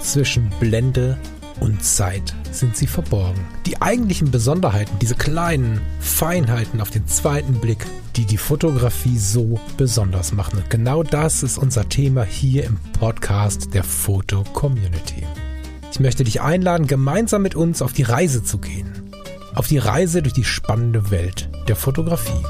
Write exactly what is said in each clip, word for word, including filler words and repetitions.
Zwischen Blende und Zeit sind sie verborgen. Die eigentlichen Besonderheiten, diese kleinen Feinheiten auf den zweiten Blick, die die Fotografie so besonders machen. Und genau das ist unser Thema hier im Podcast der Foto Community. Ich möchte dich einladen, gemeinsam mit uns auf die Reise zu gehen. Auf die Reise durch die spannende Welt der Fotografie.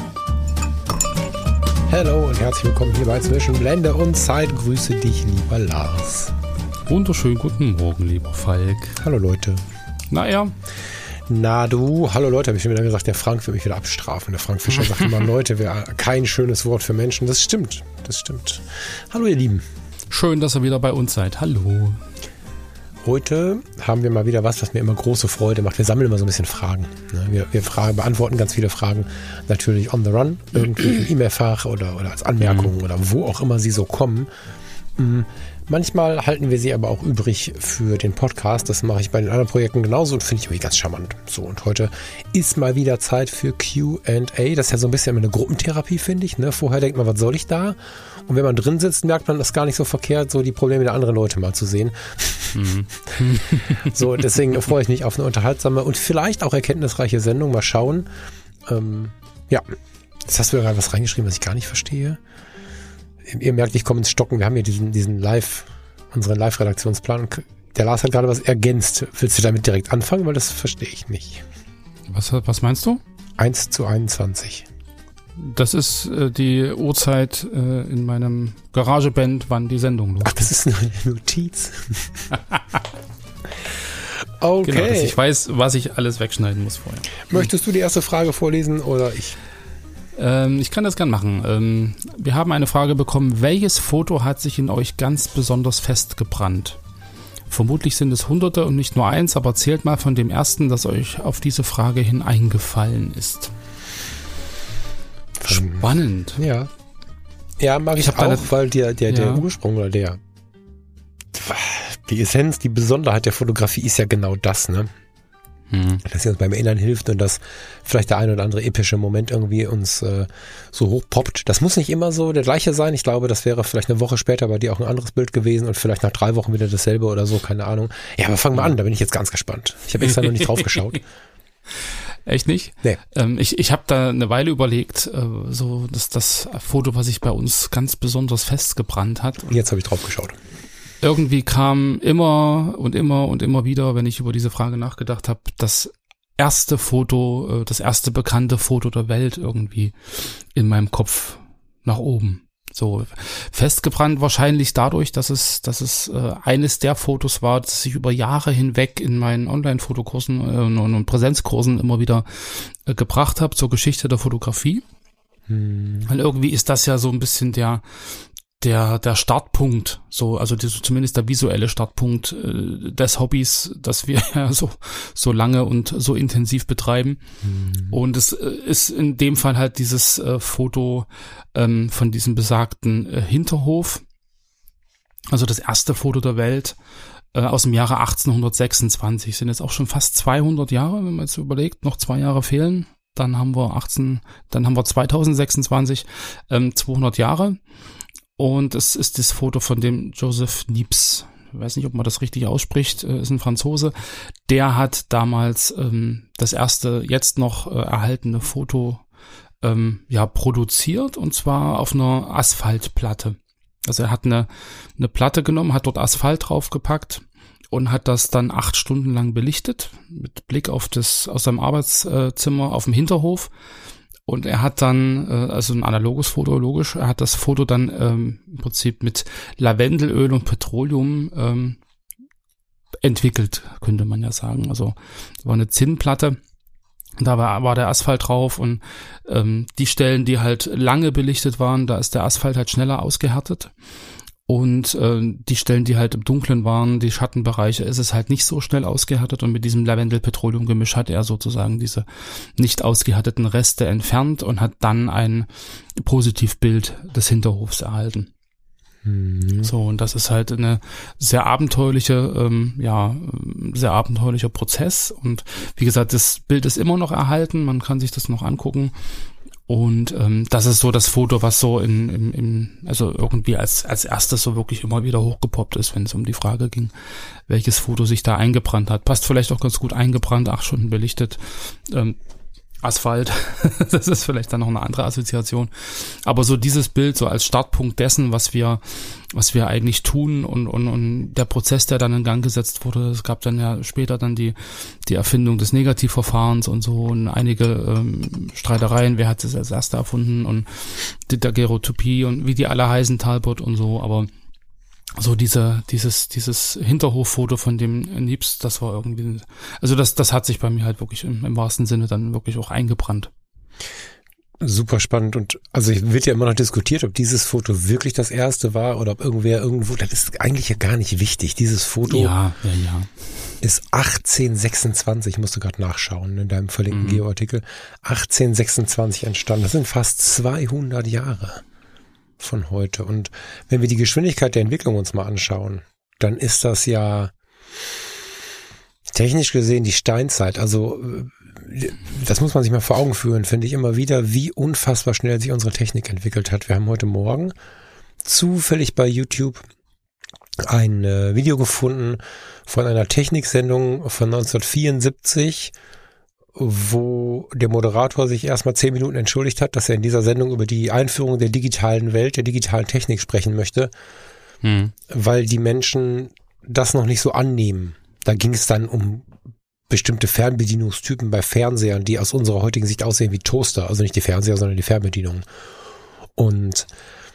Hallo und herzlich willkommen hier bei Zwischen Blende und Zeit. Grüße dich, lieber Lars. Wunderschönen guten Morgen, lieber Falk. Hallo Leute. Naja. Na du, hallo Leute, habe ich schon wieder gesagt, der Frank wird mich wieder abstrafen. Der Frank Fischer sagt immer, Leute, wäre kein schönes Wort für Menschen. Das stimmt, das stimmt. Hallo ihr Lieben. Schön, dass ihr wieder bei uns seid. Hallo. Heute haben wir mal wieder was, was mir immer große Freude macht. Wir sammeln immer so ein bisschen Fragen. Wir, wir fragen, beantworten ganz viele Fragen, natürlich on the run, irgendwie im E-Mail-Fach oder, oder als Anmerkungen mhm. oder wo auch immer sie so kommen. Manchmal halten wir sie aber auch übrig für den Podcast. Das mache ich bei den anderen Projekten genauso und finde ich irgendwie ganz charmant. So, und heute ist mal wieder Zeit für Q and A. Das ist ja so ein bisschen eine Gruppentherapie, finde ich. Ne? Vorher denkt man, was soll ich da? Und wenn man drin sitzt, merkt man, das ist gar nicht so verkehrt, so die Probleme der anderen Leute mal zu sehen. Mhm. So, deswegen freue ich mich auf eine unterhaltsame und vielleicht auch erkenntnisreiche Sendung. Mal schauen. Ähm, ja, jetzt hast du ja gerade was reingeschrieben, was ich gar nicht verstehe. Ihr merkt, ich komme ins Stocken. Wir haben hier diesen, diesen Live, unseren Live-Redaktionsplan. Der Lars hat gerade was ergänzt. Willst du damit direkt anfangen? Weil das verstehe ich nicht. Was, was meinst du? eins zu einundzwanzig. Das ist äh, die Uhrzeit äh, in meinem Garageband, wann die Sendung losgeht. Ach, das ist eine Notiz. Okay. Genau, dass ich weiß, was ich alles wegschneiden muss vorher. Möchtest du die erste Frage vorlesen oder ich? Ähm, ich kann das gern machen. Ähm, wir haben eine Frage bekommen. Welches Foto hat sich in euch ganz besonders festgebrannt? Vermutlich sind es Hunderte und nicht nur eins, aber zählt mal von dem ersten, das euch auf diese Frage hin eingefallen ist. Spannend. Ja. Ja, mag ich, ich auch, weil der, der, der ja. Ursprung oder der, die Essenz, die Besonderheit der Fotografie ist ja genau das, ne? Hm. Dass sie uns beim Erinnern hilft und dass vielleicht der ein oder andere epische Moment irgendwie uns äh, so hochpoppt. Das muss nicht immer so der gleiche sein. Ich glaube, das wäre vielleicht eine Woche später bei dir auch ein anderes Bild gewesen und vielleicht nach drei Wochen wieder dasselbe oder so, keine Ahnung. Ja, aber fang mal an, da bin ich jetzt ganz gespannt. Ich habe extra noch nicht drauf geschaut. Echt nicht? Nee. Ähm, ich ich habe da eine Weile überlegt, äh, so dass das Foto, was sich bei uns ganz besonders festgebrannt hat. Und jetzt habe ich drauf geschaut. Irgendwie kam immer und immer und immer wieder, wenn ich über diese Frage nachgedacht habe, das erste Foto, äh, das erste bekannte Foto der Welt irgendwie in meinem Kopf nach oben. So festgebrannt wahrscheinlich dadurch, dass es, dass es äh, eines der Fotos war, das ich über Jahre hinweg in meinen Online-Fotokursen äh, und Präsenzkursen immer wieder äh, gebracht habe zur Geschichte der Fotografie. Hm. Weil irgendwie ist das ja so ein bisschen der der der Startpunkt, so also die, zumindest der visuelle Startpunkt äh, des Hobbys, das wir ja so so lange und so intensiv betreiben. Mhm. Und es äh, ist in dem Fall halt dieses äh, Foto ähm, von diesem besagten äh, Hinterhof, also das erste Foto der Welt äh, aus dem Jahre achtzehnhundertsechsundzwanzig. Sind jetzt auch schon fast zweihundert Jahre, wenn man jetzt überlegt, noch zwei Jahre fehlen. Dann haben wir achtzehn, dann haben wir zweitausendsechsundzwanzig, ähm, zweihundert Jahre. Und es ist das Foto von dem Joseph Niepce. Ich weiß nicht, ob man das richtig ausspricht, ist ein Franzose. Der hat damals ähm, das erste, jetzt noch äh, erhaltene Foto ähm, ja produziert, und zwar auf einer Asphaltplatte. Also er hat eine, eine Platte genommen, hat dort Asphalt draufgepackt und hat das dann acht Stunden lang belichtet, mit Blick auf das aus seinem Arbeitszimmer auf dem Hinterhof. Und er hat dann, äh, also ein analoges Foto, logisch, er hat das Foto dann ähm, im Prinzip mit Lavendelöl und Petroleum ähm, entwickelt, könnte man ja sagen. Also war eine Zinnplatte, da war, war der Asphalt drauf und ähm, die Stellen, die halt lange belichtet waren, da ist der Asphalt halt schneller ausgehärtet. Und äh, die Stellen, die halt im Dunklen waren, die Schattenbereiche, ist es halt nicht so schnell ausgehärtet. Und mit diesem Lavendel-Petroleum-Gemisch hat er sozusagen diese nicht ausgehärteten Reste entfernt und hat dann ein Positivbild des Hinterhofs erhalten. Mhm. So, und das ist halt eine sehr abenteuerliche, ähm, ja, sehr abenteuerlicher Prozess. Und wie gesagt, das Bild ist immer noch erhalten, man kann sich das noch angucken. Und ähm, das ist so das Foto, was so in, in, in also irgendwie als als erstes so wirklich immer wieder hochgepoppt ist, wenn es um die Frage ging, welches Foto sich da eingebrannt hat. Passt vielleicht auch ganz gut eingebrannt, acht Stunden belichtet. Ähm, Asphalt, das ist vielleicht dann noch eine andere Assoziation. Aber so dieses Bild so als Startpunkt dessen, was wir, was wir eigentlich tun und, und, und der Prozess, der dann in Gang gesetzt wurde, es gab dann ja später dann die, die Erfindung des Negativverfahrens und so und einige ähm, Streitereien, wer hat es als erster erfunden und die Daguerreotypie und wie die alle heißen, Talbot und so, aber so diese, dieses, dieses Hinterhoffoto von dem Niepce, das war irgendwie, also das, das hat sich bei mir halt wirklich im, im wahrsten Sinne dann wirklich auch eingebrannt. Super spannend und also wird ja immer noch diskutiert, ob dieses Foto wirklich das erste war oder ob irgendwer irgendwo, das ist eigentlich ja gar nicht wichtig. Dieses Foto ja, ja, ja. ist achtzehnhundertsechsundzwanzig, ich musste gerade nachschauen in deinem verlinkten mhm. Geo-Artikel, achtzehnhundertsechsundzwanzig entstanden. Das sind fast zweihundert Jahre von heute. Und wenn wir die Geschwindigkeit der Entwicklung uns mal anschauen, dann ist das ja technisch gesehen die Steinzeit. Also das muss man sich mal vor Augen führen, finde ich immer wieder, wie unfassbar schnell sich unsere Technik entwickelt hat. Wir haben heute Morgen zufällig bei YouTube ein äh, Video gefunden von einer Techniksendung von neunzehnhundertvierundsiebzig, wo der Moderator sich erstmal zehn Minuten entschuldigt hat, dass er in dieser Sendung über die Einführung der digitalen Welt, der digitalen Technik sprechen möchte, hm. weil die Menschen das noch nicht so annehmen. Da ging es dann um bestimmte Fernbedienungstypen bei Fernsehern, die aus unserer heutigen Sicht aussehen wie Toaster, also nicht die Fernseher, sondern die Fernbedienung. Und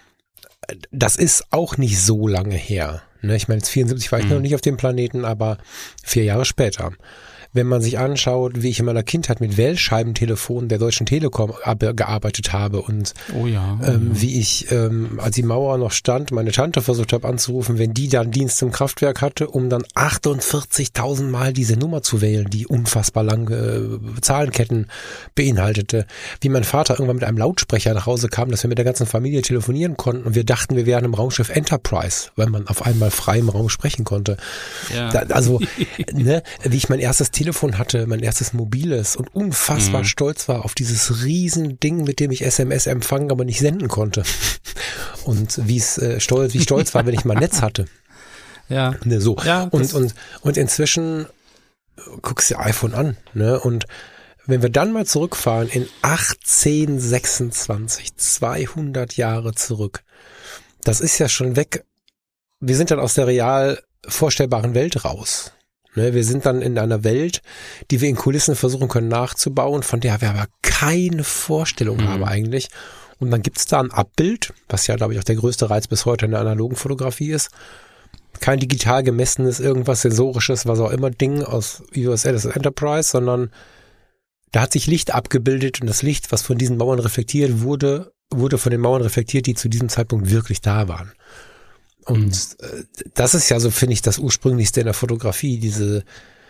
das ist auch nicht so lange her. Ich meine, jetzt vierundsiebzig war ich hm. noch nicht auf dem Planeten, aber vier Jahre später. Wenn man sich anschaut, wie ich in meiner Kindheit mit Wählscheibentelefonen der Deutschen Telekom gearbeitet habe und oh ja, oh ähm, ja. wie ich, ähm, als die Mauer noch stand, meine Tante versucht habe anzurufen, wenn die dann Dienst im Kraftwerk hatte, um dann achtundvierzigtausend Mal diese Nummer zu wählen, die unfassbar lange äh, Zahlenketten beinhaltete. Wie mein Vater irgendwann mit einem Lautsprecher nach Hause kam, dass wir mit der ganzen Familie telefonieren konnten und wir dachten, wir wären im Raumschiff Enterprise, weil man auf einmal frei im Raum sprechen konnte. Ja. Da, also, ne, wie ich mein erstes Telefon hatte, mein erstes mobiles und unfassbar mhm. stolz war auf dieses riesen Ding, mit dem ich S M S empfangen, aber nicht senden konnte. Und wie es äh, stolz, wie stolz war, wenn ich mal ein Netz hatte. Ja. Ne, so. Ja, und, und, und inzwischen guckst du dir iPhone an, ne? Und wenn wir dann mal zurückfahren in achtzehnhundertsechsundzwanzig, zweihundert Jahre zurück, das ist ja schon weg. Wir sind dann aus der real vorstellbaren Welt raus. Wir sind dann in einer Welt, die wir in Kulissen versuchen können nachzubauen, von der wir aber keine Vorstellung mhm. haben eigentlich. Und dann gibt's da ein Abbild, was ja, glaube ich, auch der größte Reiz bis heute in der analogen Fotografie ist. Kein digital gemessenes, irgendwas Sensorisches, was auch immer Ding aus U S S Enterprise, sondern da hat sich Licht abgebildet und das Licht, was von diesen Mauern reflektiert wurde, wurde von den Mauern reflektiert, die zu diesem Zeitpunkt wirklich da waren. Und mhm. das ist ja so, finde ich, das Ursprünglichste in der Fotografie, diese,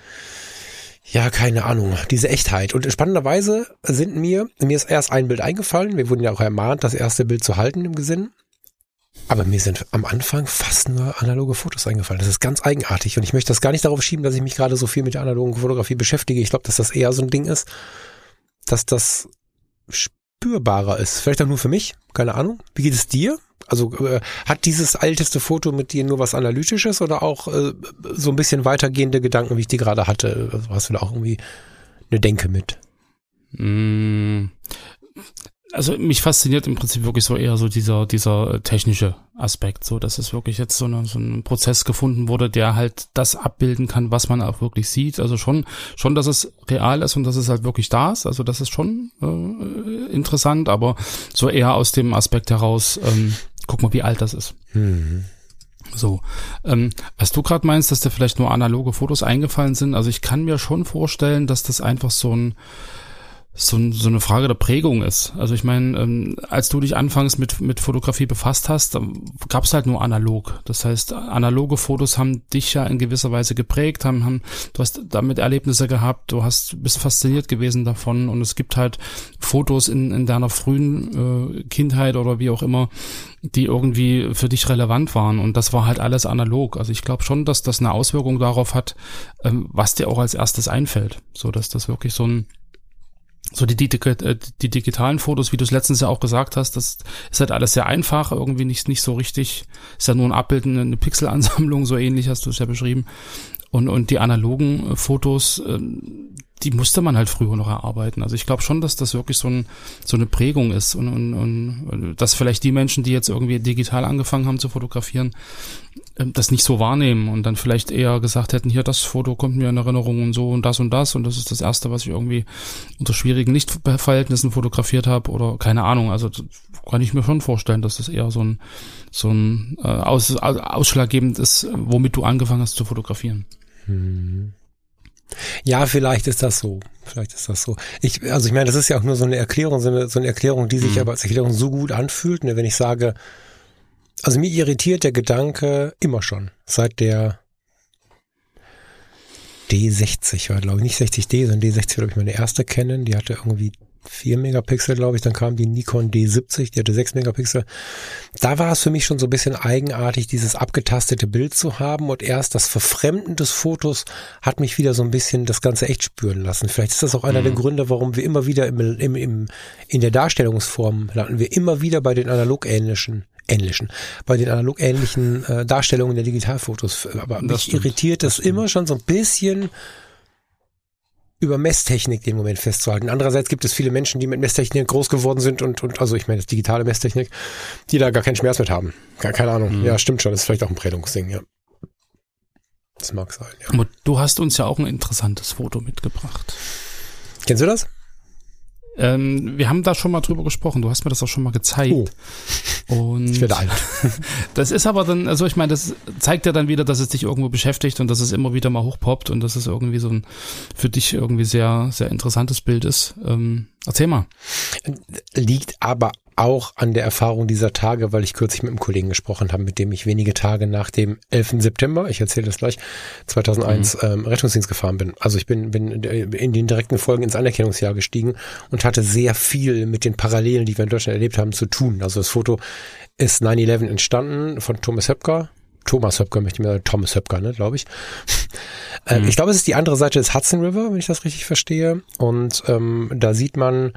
ja, keine Ahnung, diese Echtheit. Und spannenderweise sind mir, mir ist erst ein Bild eingefallen, wir wurden ja auch ermahnt, das erste Bild zu halten im Gesinn, aber mir sind am Anfang fast nur analoge Fotos eingefallen. Das ist ganz eigenartig und ich möchte das gar nicht darauf schieben, dass ich mich gerade so viel mit der analogen Fotografie beschäftige. Ich glaube, dass das eher so ein Ding ist, dass das spürbarer ist. Vielleicht auch nur für mich, keine Ahnung. Wie geht es dir? Also äh, hat dieses älteste Foto mit dir nur was Analytisches oder auch äh, so ein bisschen weitergehende Gedanken, wie ich die gerade hatte? Also hast du da auch irgendwie eine Denke mit? Also mich fasziniert im Prinzip wirklich so eher so dieser dieser technische Aspekt, so dass es wirklich jetzt so, eine, so ein Prozess gefunden wurde, der halt das abbilden kann, was man auch wirklich sieht. Also schon schon, dass es real ist und dass es halt wirklich da ist. Also das ist schon äh, interessant, aber so eher aus dem Aspekt heraus, ähm, guck mal, wie alt das ist. Mhm. So, ähm, was du gerade meinst, dass dir vielleicht nur analoge Fotos eingefallen sind, also ich kann mir schon vorstellen, dass das einfach so ein so, so eine Frage der Prägung ist. Also ich meine, ähm, als du dich anfangs mit mit Fotografie befasst hast, gab es halt nur analog. Das heißt, analoge Fotos haben dich ja in gewisser Weise geprägt, haben, haben du hast damit Erlebnisse gehabt, du hast bist fasziniert gewesen davon und es gibt halt Fotos in in deiner frühen äh, Kindheit oder wie auch immer, die irgendwie für dich relevant waren und das war halt alles analog. Also ich glaube schon, dass das eine Auswirkung darauf hat, ähm, was dir auch als erstes einfällt. So dass das wirklich so ein so die, die, die digitalen Fotos, wie du es letztens ja auch gesagt hast, das ist halt alles sehr einfach, irgendwie nicht, nicht so richtig, ist ja nur ein Abbild, eine Pixelansammlung, so ähnlich hast du es ja beschrieben. Und, und die analogen Fotos, die musste man halt früher noch erarbeiten. Also ich glaube schon, dass das wirklich so, ein, so eine Prägung ist und, und, und dass vielleicht die Menschen, die jetzt irgendwie digital angefangen haben zu fotografieren, das nicht so wahrnehmen und dann vielleicht eher gesagt hätten, hier, das Foto kommt mir in Erinnerung und so und das und das und das ist das Erste, was ich irgendwie unter schwierigen Lichtverhältnissen fotografiert habe oder keine Ahnung. Also kann ich mir schon vorstellen, dass das eher so ein so ein äh, aus, aus, ausschlaggebend ist, womit du angefangen hast zu fotografieren. Hm. Ja, vielleicht ist das so. Vielleicht ist das so. Ich, also ich meine, das ist ja auch nur so eine Erklärung, so eine, so eine Erklärung, die sich mhm. aber als Erklärung so gut anfühlt. Ne, wenn ich sage, also mir irritiert der Gedanke immer schon, seit der D sechzig war, glaube ich, nicht sechzig D, sondern D sechzig war, glaube ich, meine erste Canon, die hatte irgendwie vier Megapixel, glaube ich, dann kam die Nikon D siebzig, die hatte sechs Megapixel. Da war es für mich schon so ein bisschen eigenartig, dieses abgetastete Bild zu haben und erst das Verfremden des Fotos hat mich wieder so ein bisschen das Ganze echt spüren lassen. Vielleicht ist das auch einer mhm. der Gründe, warum wir immer wieder im, im, im, in der Darstellungsform landen wir immer wieder bei den analogähnlichen ähnlichen, bei den analogähnlichen äh, Darstellungen der Digitalfotos. Aber das mich stimmt. irritiert das, das immer schon so ein bisschen über Messtechnik den Moment festzuhalten. Andererseits gibt es viele Menschen, die mit Messtechnik groß geworden sind und, und also ich meine, das digitale Messtechnik, die da gar keinen Schmerz mit haben. Gar, keine Ahnung. Mhm. Ja, stimmt schon. Das ist vielleicht auch ein Prägungsding, ja. Das mag sein, ja. Aber du hast uns ja auch ein interessantes Foto mitgebracht. Kennst du das? Ähm, wir haben da schon mal drüber gesprochen. Du hast mir das auch schon mal gezeigt. Oh. Und ich werde alt. Das ist aber dann, also ich meine, das zeigt ja dann wieder, dass es dich irgendwo beschäftigt und dass es immer wieder mal hochpoppt und dass es irgendwie so ein für dich irgendwie sehr, sehr interessantes Bild ist. Ähm, erzähl mal. Liegt aber auch an der Erfahrung dieser Tage, weil ich kürzlich mit einem Kollegen gesprochen habe, mit dem ich wenige Tage nach dem elften September, ich erzähle das gleich, zweitausendeins mhm. ähm, Rettungsdienst gefahren bin. Also ich bin, bin in den direkten Folgen ins Anerkennungsjahr gestiegen und hatte sehr viel mit den Parallelen, die wir in Deutschland erlebt haben, zu tun. Also das Foto ist neun elf entstanden von Thomas Höpker. Thomas Höpker möchte ich mir sagen, Thomas Höpker, ne, glaube ich. ähm, mhm. Ich glaube, es ist die andere Seite des Hudson River, wenn ich das richtig verstehe. Und ähm, da sieht man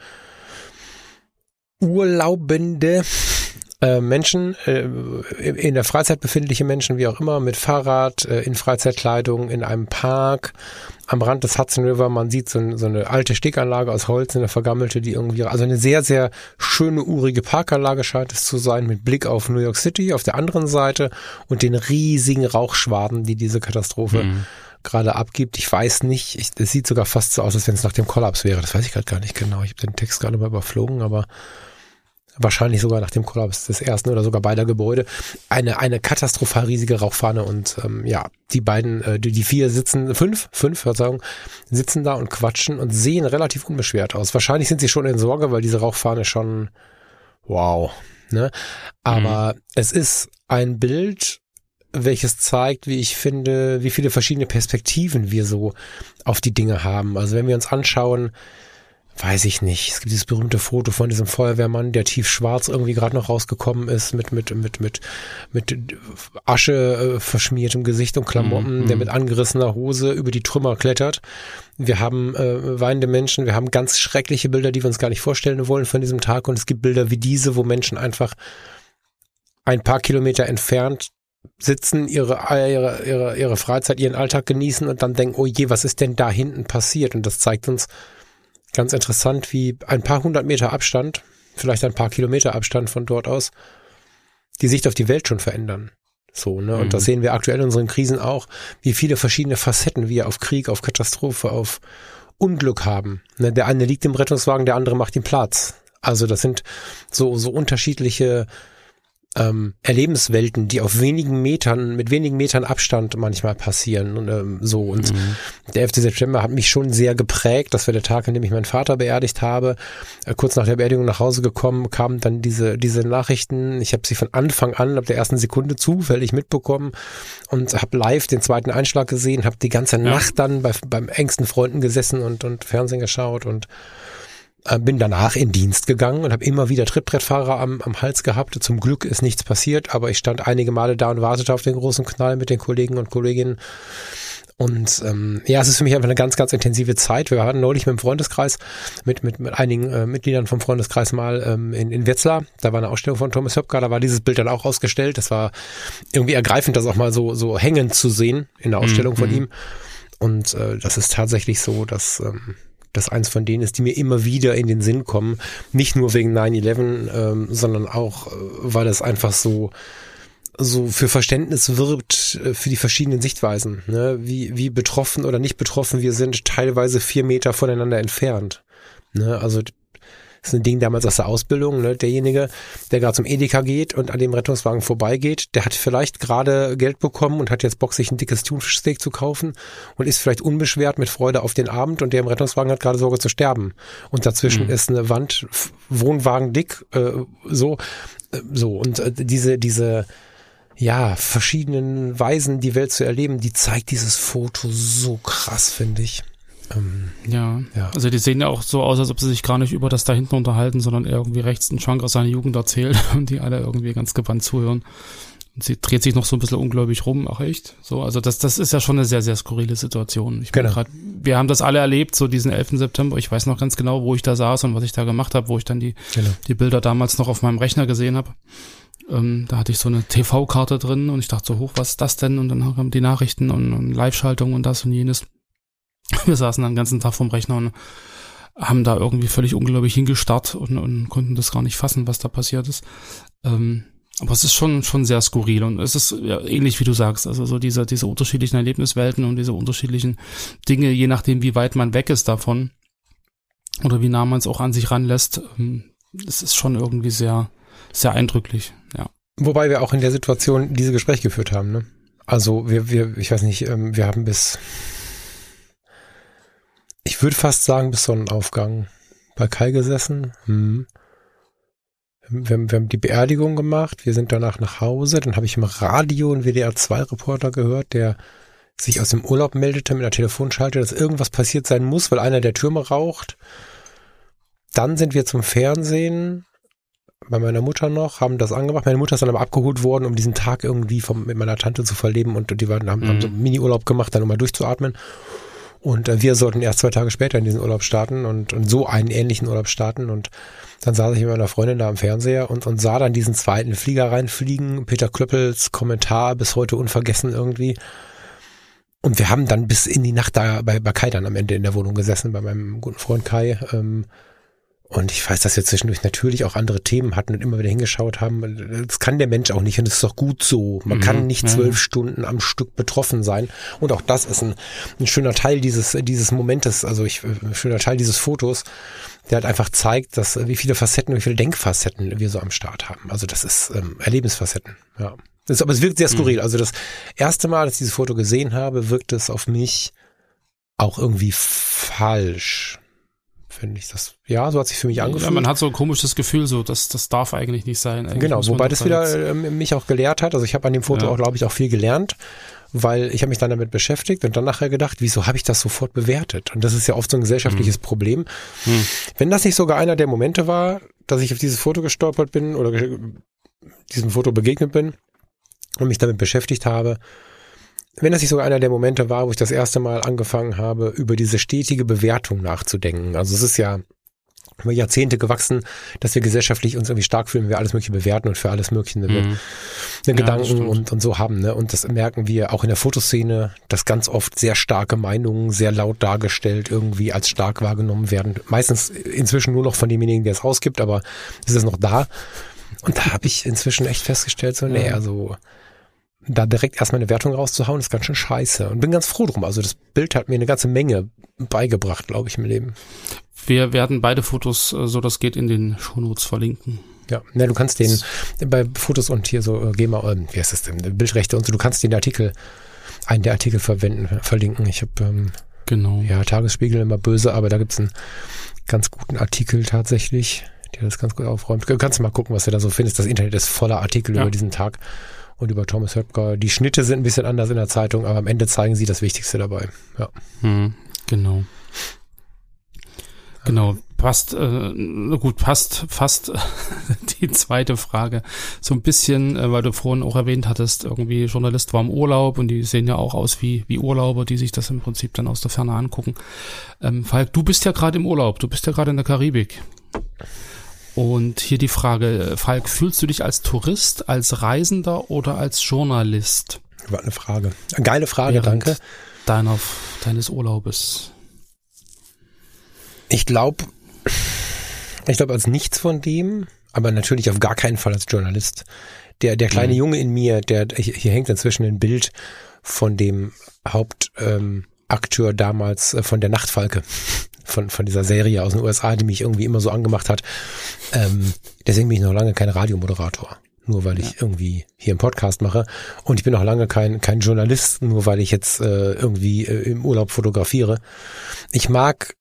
urlaubende äh, Menschen, äh, in der Freizeit befindliche Menschen, wie auch immer, mit Fahrrad, äh, in Freizeitkleidung, in einem Park, am Rand des Hudson River. Man sieht so, so eine alte Steganlage aus Holz, eine vergammelte, die irgendwie, also eine sehr, sehr schöne, urige Parkanlage scheint es zu sein, mit Blick auf New York City auf der anderen Seite und den riesigen Rauchschwaden, die diese Katastrophe mhm. gerade abgibt. Ich weiß nicht, ich, es sieht sogar fast so aus, als wenn es nach dem Kollaps wäre. Das weiß ich gerade gar nicht genau. Ich habe den Text gerade mal überflogen, aber wahrscheinlich sogar nach dem Kollaps des ersten oder sogar beider Gebäude. Eine eine katastrophal riesige Rauchfahne und ähm, ja, die beiden, äh, die, die vier sitzen, fünf, fünf, Verzeihung, sitzen da und quatschen und sehen relativ unbeschwert aus. Wahrscheinlich sind sie schon in Sorge, weil diese Rauchfahne schon, wow, ne? Aber mhm. es ist ein Bild, welches zeigt, wie ich finde, wie viele verschiedene Perspektiven wir so auf die Dinge haben. Also wenn wir uns anschauen, weiß ich nicht. Es gibt dieses berühmte Foto von diesem Feuerwehrmann, der tiefschwarz irgendwie gerade noch rausgekommen ist, mit mit mit mit mit Asche äh, verschmiertem Gesicht und Klamotten, mm, mm. der mit angerissener Hose über die Trümmer klettert. Wir haben äh, weinende Menschen, wir haben ganz schreckliche Bilder, die wir uns gar nicht vorstellen wollen von diesem Tag. Und es gibt Bilder wie diese, wo Menschen einfach ein paar Kilometer entfernt sitzen, ihre ihre ihre ihre Freizeit, ihren Alltag genießen und dann denken, oh je, was ist denn da hinten passiert? Und das zeigt uns ganz interessant, wie ein paar hundert Meter Abstand, vielleicht ein paar Kilometer Abstand von dort aus, die Sicht auf die Welt schon verändern. So, ne? Und mhm. das sehen wir aktuell in unseren Krisen auch, wie viele verschiedene Facetten wir auf Krieg, auf Katastrophe, auf Unglück haben. Ne? Der eine liegt im Rettungswagen, der andere macht ihm Platz. Also das sind so, so unterschiedliche ähm, Erlebenswelten, die auf wenigen Metern, mit wenigen Metern Abstand manchmal passieren und ähm, so. Und mhm. der elfte September hat mich schon sehr geprägt. Das war der Tag, an dem ich meinen Vater beerdigt habe. Äh, kurz nach der Beerdigung nach Hause gekommen, kamen dann diese diese Nachrichten. Ich habe sie von Anfang an, ab der ersten Sekunde zufällig mitbekommen und habe live den zweiten Einschlag gesehen, habe die ganze ja. Nacht dann bei beim engsten Freunden gesessen und und Fernsehen geschaut und bin danach in Dienst gegangen und habe immer wieder Trittbrettfahrer am, am Hals gehabt. Zum Glück ist nichts passiert, aber ich stand einige Male da und wartete auf den großen Knall mit den Kollegen und Kolleginnen. Und ähm, ja, es ist für mich einfach eine ganz, ganz intensive Zeit. Wir waren neulich mit dem Freundeskreis, mit mit, mit einigen äh, Mitgliedern vom Freundeskreis mal ähm, in, in Wetzlar. Da war eine Ausstellung von Thomas Höpker, da war dieses Bild dann auch ausgestellt. Das war irgendwie ergreifend, das auch mal so so hängend zu sehen in der Ausstellung mhm. von ihm. Und äh, das ist tatsächlich so, dass ähm, das eins von denen ist, die mir immer wieder in den Sinn kommen. Nicht nur wegen nine eleven, ähm, sondern auch, äh, weil es einfach so so für Verständnis wirbt für die verschiedenen Sichtweisen, ne? wie wie betroffen oder nicht betroffen wir sind, teilweise vier Meter voneinander entfernt. Ne? Also das ist ein Ding damals aus der Ausbildung, ne? Derjenige, der gerade zum Edeka geht und an dem Rettungswagen vorbeigeht, der hat vielleicht gerade Geld bekommen und hat jetzt Bock, sich ein dickes Thunfischsteak zu kaufen und ist vielleicht unbeschwert mit Freude auf den Abend, und der im Rettungswagen hat gerade Sorge zu sterben. Und dazwischen mhm. ist eine Wand, Wohnwagen dick, äh, so, äh, so. Und äh, diese, diese, ja, verschiedenen Weisen, die Welt zu erleben, die zeigt dieses Foto so krass, finde ich. Ähm, ja. ja, also die sehen ja auch so aus, als ob sie sich gar nicht über das da hinten unterhalten, sondern irgendwie rechts einen Schwank aus seiner Jugend erzählt und die alle irgendwie ganz gebannt zuhören. Und sie dreht sich noch so ein bisschen ungläubig rum, ach echt? So, also das, das ist ja schon eine sehr, sehr skurrile Situation. Ich genau. grad, wir haben das alle erlebt, so diesen elften September. Ich weiß noch ganz genau, wo ich da saß und was ich da gemacht habe, wo ich dann die, genau. die Bilder damals noch auf meinem Rechner gesehen habe. Ähm, da hatte ich so eine T V-Karte drin und ich dachte so, hoch, was ist das denn? Und dann kamen die Nachrichten und, und Live-Schaltung und das und jenes. Wir saßen dann den ganzen Tag vorm Rechner und haben da irgendwie völlig unglaublich hingestarrt und, und konnten das gar nicht fassen, was da passiert ist. Ähm, aber es ist schon schon sehr skurril und es ist ja, ähnlich wie du sagst, also so diese diese unterschiedlichen Erlebniswelten und diese unterschiedlichen Dinge, je nachdem wie weit man weg ist davon oder wie nah man es auch an sich ranlässt, ähm, es ist schon irgendwie sehr sehr eindrücklich, ja. Wobei wir auch in der Situation diese Gespräche geführt haben, ne? Also wir, wir, ich weiß nicht, ähm, wir haben bis, ich würde fast sagen, bis Sonnenaufgang bei Kai gesessen. Hm. Wir haben, wir haben die Beerdigung gemacht, wir sind danach nach Hause, dann habe ich im Radio einen W D R zwei Reporter gehört, der sich aus dem Urlaub meldete mit einer Telefonschalte, dass irgendwas passiert sein muss, weil einer der Türme raucht. Dann sind wir zum Fernsehen, bei meiner Mutter noch, haben das angemacht. Meine Mutter ist dann aber abgeholt worden, um diesen Tag irgendwie vom, mit meiner Tante zu verleben, und die waren, haben, mhm. haben so einen Mini-Urlaub gemacht, dann um mal durchzuatmen. Und äh, wir sollten erst zwei Tage später in diesen Urlaub starten und, und so einen ähnlichen Urlaub starten. Und dann saß ich mit meiner Freundin da am Fernseher und, und sah dann diesen zweiten Flieger reinfliegen. Peter Klöppels Kommentar bis heute unvergessen irgendwie. Und wir haben dann bis in die Nacht da bei, bei Kai dann am Ende in der Wohnung gesessen, bei meinem guten Freund Kai. Ähm, Und ich weiß, dass wir zwischendurch natürlich auch andere Themen hatten und immer wieder hingeschaut haben. Das kann der Mensch auch nicht, und das ist doch gut so. Man mhm. kann nicht zwölf ja. Stunden am Stück betroffen sein. Und auch das ist ein, ein schöner Teil dieses dieses Momentes, also ich, ein schöner Teil dieses Fotos, der halt einfach zeigt, dass wie viele Facetten, wie viele Denkfacetten wir so am Start haben. Also das ist ähm, Erlebnisfacetten, ja. Das ist, aber es wirkt sehr skurril. Mhm. Also das erste Mal, dass ich dieses Foto gesehen habe, wirkt es auf mich auch irgendwie falsch. Finde ich das, ja, so hat sich für mich angefühlt. Ja, man hat so ein komisches Gefühl, so, das, das darf eigentlich nicht sein. Eigentlich genau, wobei das wieder äh, mich auch gelehrt hat. Also ich habe an dem Foto ja. auch, glaube ich, auch viel gelernt, weil ich habe mich dann damit beschäftigt und dann nachher gedacht, wieso habe ich das sofort bewertet? Und das ist ja oft so ein gesellschaftliches hm. Problem. Hm. Wenn das nicht sogar einer der Momente war, dass ich auf dieses Foto gestolpert bin oder ge- diesem Foto begegnet bin und mich damit beschäftigt habe, wenn das nicht sogar einer der Momente war, wo ich das erste Mal angefangen habe, über diese stetige Bewertung nachzudenken. Also es ist ja über Jahrzehnte gewachsen, dass wir gesellschaftlich uns irgendwie stark fühlen, wenn wir alles Mögliche bewerten und für alles Mögliche eine, mhm. eine ja, Gedanken und, und so haben. Ne? Und das merken wir auch in der Fotoszene, dass ganz oft sehr starke Meinungen sehr laut dargestellt irgendwie als stark wahrgenommen werden. Meistens inzwischen nur noch von demjenigen, der es rausgibt, aber ist es noch da. Und da habe ich inzwischen echt festgestellt, so, nee, also da direkt erstmal eine Wertung rauszuhauen, ist ganz schön scheiße. Und bin ganz froh drum. Also das Bild hat mir eine ganze Menge beigebracht, glaube ich, im Leben. Wir werden beide Fotos, so das geht, in den Shownotes verlinken. Ja, ne, du kannst den, bei Fotos und hier so, geh mal, wie heißt das denn, Bildrechte und so, du kannst den Artikel, einen der Artikel verwenden, verlinken. Ich habe, ähm, genau. Ja, Tagesspiegel immer böse, aber da gibt's einen ganz guten Artikel tatsächlich, der das ganz gut aufräumt. Du kannst mal gucken, was du da so findest. Das Internet ist voller Artikel ja. über diesen Tag. Und über Thomas Höpker. Die Schnitte sind ein bisschen anders in der Zeitung, aber am Ende zeigen sie das Wichtigste dabei. Ja. Hm, genau. Genau, passt, äh, gut, passt fast die zweite Frage. So ein bisschen, äh, weil du vorhin auch erwähnt hattest, irgendwie Journalist war im Urlaub und die sehen ja auch aus wie wie Urlauber, die sich das im Prinzip dann aus der Ferne angucken. Ähm, Falk, du bist ja gerade im Urlaub, du bist ja gerade in der Karibik. Und hier die Frage, Falk, fühlst du dich als Tourist, als Reisender oder als Journalist? War eine Frage. Eine geile Frage, Während danke. Deiner, deines Urlaubes. Ich glaube, ich glaube als nichts von dem, aber natürlich auf gar keinen Fall als Journalist. Der, der kleine mhm. Junge in mir, der, hier hängt inzwischen ein Bild von dem Hauptakteur ähm, damals äh, von der Nachtfalke, von, von dieser Serie aus den U S A, die mich irgendwie immer so angemacht hat. Ähm, deswegen bin ich noch lange kein Radiomoderator. Nur weil ich ja. irgendwie hier einen Podcast mache. Und ich bin noch lange kein kein Journalist, nur weil ich jetzt äh, irgendwie äh, im Urlaub fotografiere. Ich mag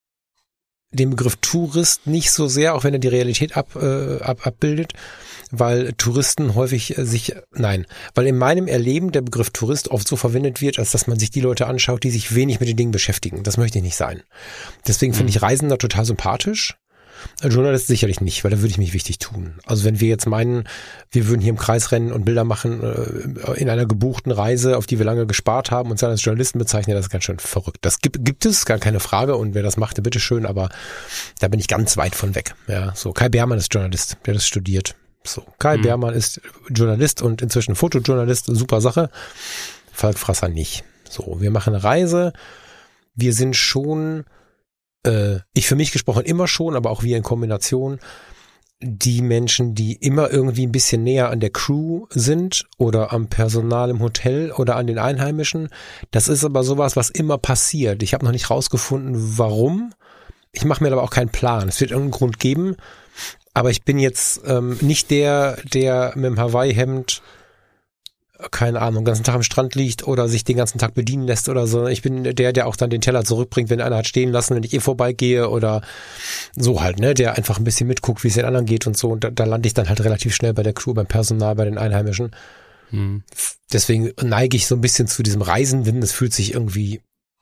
den Begriff Tourist nicht so sehr, auch wenn er die Realität ab, äh, ab, abbildet, weil Touristen häufig äh, sich, nein, weil in meinem Erleben der Begriff Tourist oft so verwendet wird, als dass man sich die Leute anschaut, die sich wenig mit den Dingen beschäftigen. Das möchte ich nicht sein. Deswegen mhm. finde ich Reisender total sympathisch. Journalist sicherlich nicht, weil da würde ich mich wichtig tun. Also wenn wir jetzt meinen, wir würden hier im Kreis rennen und Bilder machen äh, in einer gebuchten Reise, auf die wir lange gespart haben und dann als Journalisten bezeichnen, das ist ganz schön verrückt. Das gibt, gibt es, gar keine Frage, und wer das macht, bitteschön, aber da bin ich ganz weit von weg. Ja, so Kai Beermann ist Journalist, der das studiert. So, Kai mhm. Beermann ist Journalist und inzwischen Fotojournalist, super Sache. Falk Frasser nicht. So, wir machen eine Reise, wir sind schon ich für mich gesprochen immer schon, aber auch wir in Kombination, die Menschen, die immer irgendwie ein bisschen näher an der Crew sind oder am Personal im Hotel oder an den Einheimischen. Das ist aber sowas, was immer passiert. Ich habe noch nicht rausgefunden, warum. Ich mache mir aber auch keinen Plan. Es wird irgendeinen Grund geben, aber ich bin jetzt ähm, nicht der, der mit dem Hawaii-Hemd keine Ahnung, den ganzen Tag am Strand liegt oder sich den ganzen Tag bedienen lässt oder so. Ich bin der, der auch dann den Teller zurückbringt, wenn einer hat stehen lassen, wenn ich eh vorbeigehe oder so halt, ne, der einfach ein bisschen mitguckt, wie es den anderen geht und so. Und da, da lande ich dann halt relativ schnell bei der Crew, beim Personal, bei den Einheimischen. Hm. Deswegen neige ich so ein bisschen zu diesem Reisenden. Das fühlt sich irgendwie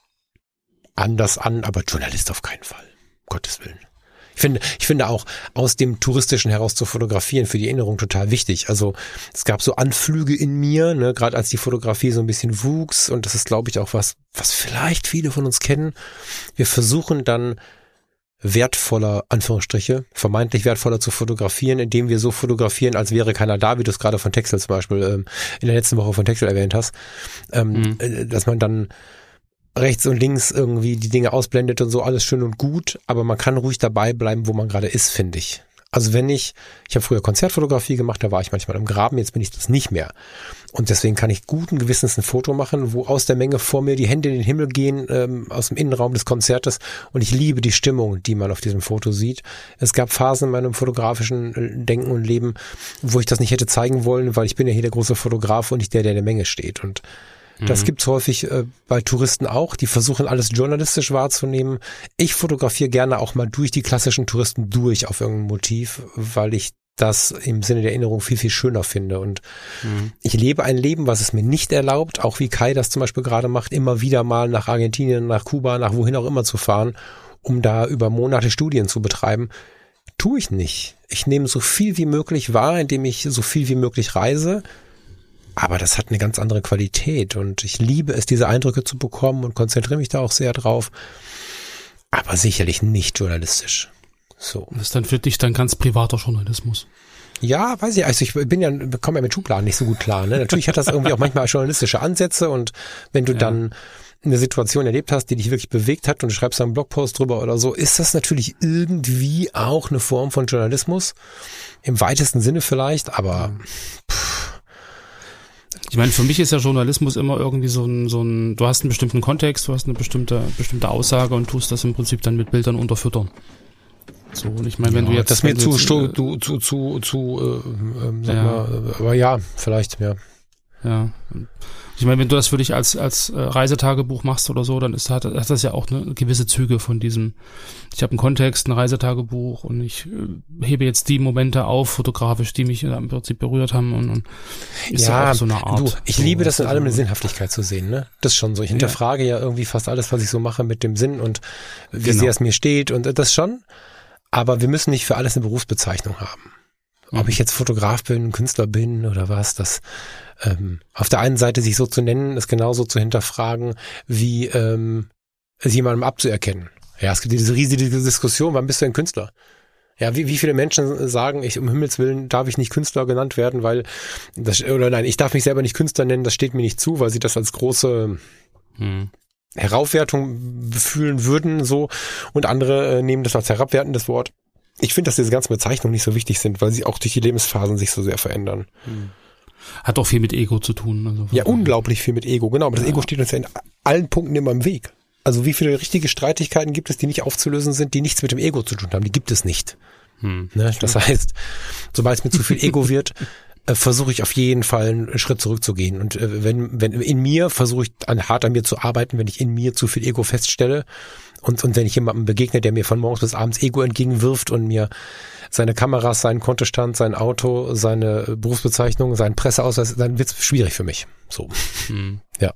anders an, aber Journalist auf keinen Fall. Um Gottes Willen. Ich finde, ich finde auch, aus dem Touristischen heraus zu fotografieren, für die Erinnerung total wichtig. Also es gab so Anflüge in mir, ne, gerade als die Fotografie so ein bisschen wuchs, und das ist, glaube ich, auch was, was vielleicht viele von uns kennen. Wir versuchen dann wertvoller, Anführungsstriche, vermeintlich wertvoller zu fotografieren, indem wir so fotografieren, als wäre keiner da, wie du es gerade von Texel zum Beispiel ähm, in der letzten Woche von Texel erwähnt hast, ähm, mhm. dass man dann rechts und links irgendwie die Dinge ausblendet und so, alles schön und gut, aber man kann ruhig dabei bleiben, wo man gerade ist, finde ich. Also wenn ich, ich habe früher Konzertfotografie gemacht, da war ich manchmal im Graben, jetzt bin ich das nicht mehr. Und deswegen kann ich guten Gewissens ein Foto machen, wo aus der Menge vor mir die Hände in den Himmel gehen, ähm, aus dem Innenraum des Konzertes, und ich liebe die Stimmung, die man auf diesem Foto sieht. Es gab Phasen in meinem fotografischen Denken und Leben, wo ich das nicht hätte zeigen wollen, weil ich bin ja hier der große Fotograf und nicht der, der in der Menge steht. Und das mhm. gibt's häufig äh, bei Touristen auch, die versuchen alles journalistisch wahrzunehmen. Ich fotografiere gerne auch mal durch die klassischen Touristen durch auf irgendein Motiv, weil ich das im Sinne der Erinnerung viel, viel schöner finde. Und mhm. ich lebe ein Leben, was es mir nicht erlaubt, auch wie Kai das zum Beispiel gerade macht, immer wieder mal nach Argentinien, nach Kuba, nach wohin auch immer zu fahren, um da über Monate Studien zu betreiben. Tue ich nicht. Ich nehme so viel wie möglich wahr, indem ich so viel wie möglich reise. Aber das hat eine ganz andere Qualität, und ich liebe es, diese Eindrücke zu bekommen, und konzentriere mich da auch sehr drauf. Aber sicherlich nicht journalistisch. So. Das ist dann für dich dann ganz privater Journalismus. Ja, weiß ich. Also ich bin ja, komme ja mit Schubladen nicht so gut klar. Ne? Natürlich hat das irgendwie auch manchmal journalistische Ansätze, und wenn du ja. dann eine Situation erlebt hast, die dich wirklich bewegt hat, und du schreibst einen Blogpost drüber oder so, ist das natürlich irgendwie auch eine Form von Journalismus. Im weitesten Sinne vielleicht, aber pff. Ich meine, für mich ist ja Journalismus immer irgendwie so ein, so ein, du hast einen bestimmten Kontext, du hast eine bestimmte, bestimmte Aussage und tust das im Prinzip dann mit Bildern unterfüttern. So, und ich meine, wenn ja, du jetzt... Das mir zu, jetzt, zu, zu, zu, zu, zu äh, äh, sag ja. mal, aber ja, vielleicht, ja. Ja. Ich meine, wenn du das für dich als als äh, Reisetagebuch machst oder so, dann ist hat, hat das ja auch eine gewisse Züge von diesem, ich habe einen Kontext, ein Reisetagebuch, und ich äh, hebe jetzt die Momente auf, fotografisch, die mich im Prinzip berührt haben, und, und ist ja, ja auch so eine Art. Du, ich so, liebe das in allem eine Sinnhaftigkeit zu sehen, ne? Das ist schon so. Ich hinterfrage ja. ja irgendwie fast alles, was ich so mache, mit dem Sinn und wie genau. sehr es mir steht, und das schon. Aber wir müssen nicht für alles eine Berufsbezeichnung haben. ob mhm. ich jetzt Fotograf bin, Künstler bin oder was, das ähm, auf der einen Seite sich so zu nennen, ist genauso zu hinterfragen, wie ähm, es jemandem abzuerkennen. Ja, es gibt diese riesige Diskussion, wann bist du ein Künstler? Ja, wie, wie viele Menschen sagen, ich um Himmels Willen darf ich nicht Künstler genannt werden, weil das, oder nein, ich darf mich selber nicht Künstler nennen, das steht mir nicht zu, weil sie das als große hm. Heraufwertung fühlen würden, so, und andere äh, nehmen das als herabwertendes Wort. Ich finde, dass diese ganzen Bezeichnungen nicht so wichtig sind, weil sie auch durch die Lebensphasen sich so sehr verändern. Hm. Hat auch viel mit Ego zu tun. Also ja, unglaublich viel mit Ego, genau, aber das ja. Ego steht uns ja in allen Punkten immer im Weg. Also wie viele richtige Streitigkeiten gibt es, die nicht aufzulösen sind, die nichts mit dem Ego zu tun haben? Die gibt es nicht. Hm, ne? Das heißt, sobald es mir zu viel Ego wird, äh, versuche ich auf jeden Fall einen Schritt zurückzugehen. Und äh, wenn, wenn in mir versuche ich an, hart an mir zu arbeiten, wenn ich in mir zu viel Ego feststelle und, und wenn ich jemandem begegne, der mir von morgens bis abends Ego entgegenwirft und mir seine Kameras, seinen Kontostand, sein Auto, seine Berufsbezeichnung, seinen Presseausweis, dann wird's schwierig für mich. So. Hm. Ja.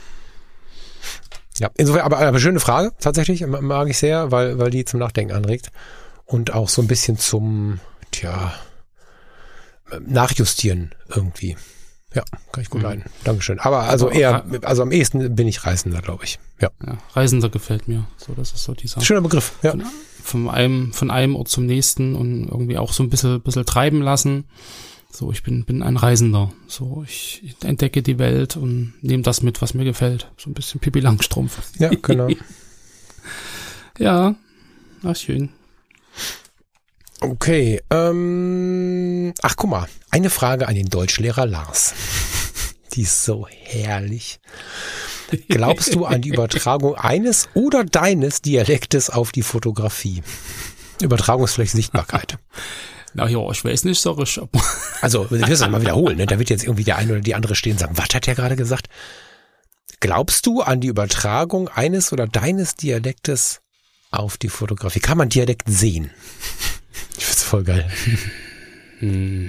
Ja, insofern, aber, aber schöne Frage, tatsächlich, mag ich sehr, weil, weil die zum Nachdenken anregt und auch so ein bisschen zum, tja, Nachjustieren irgendwie. Ja, kann ich gut mhm. leiden. Dankeschön. Aber also eher, also am ehesten bin ich Reisender, glaube ich. Ja. ja. Reisender gefällt mir. So, das ist so dieser. Schöner Begriff, ja. Von, von einem, von einem Ort zum nächsten und irgendwie auch so ein bisschen, bisschen treiben lassen. So, ich bin, bin ein Reisender. So, ich, ich entdecke die Welt und nehme das mit, was mir gefällt. So ein bisschen Pippi Langstrumpf. Ja, genau. Ja, ach schön. Okay, ähm, ach guck mal, eine Frage an den Deutschlehrer Lars. Die ist so herrlich. Glaubst du an die Übertragung eines oder deines Dialektes auf die Fotografie? Übertragung ist vielleicht Sichtbarkeit. Na ja, ich weiß nicht, sag ich. Also, wir müssen das mal wiederholen, ne? Da wird jetzt irgendwie der eine oder die andere stehen und sagen, was hat der gerade gesagt? Glaubst du an die Übertragung eines oder deines Dialektes auf die Fotografie? Kann man Dialekt sehen? Ich find's voll geil. Hm.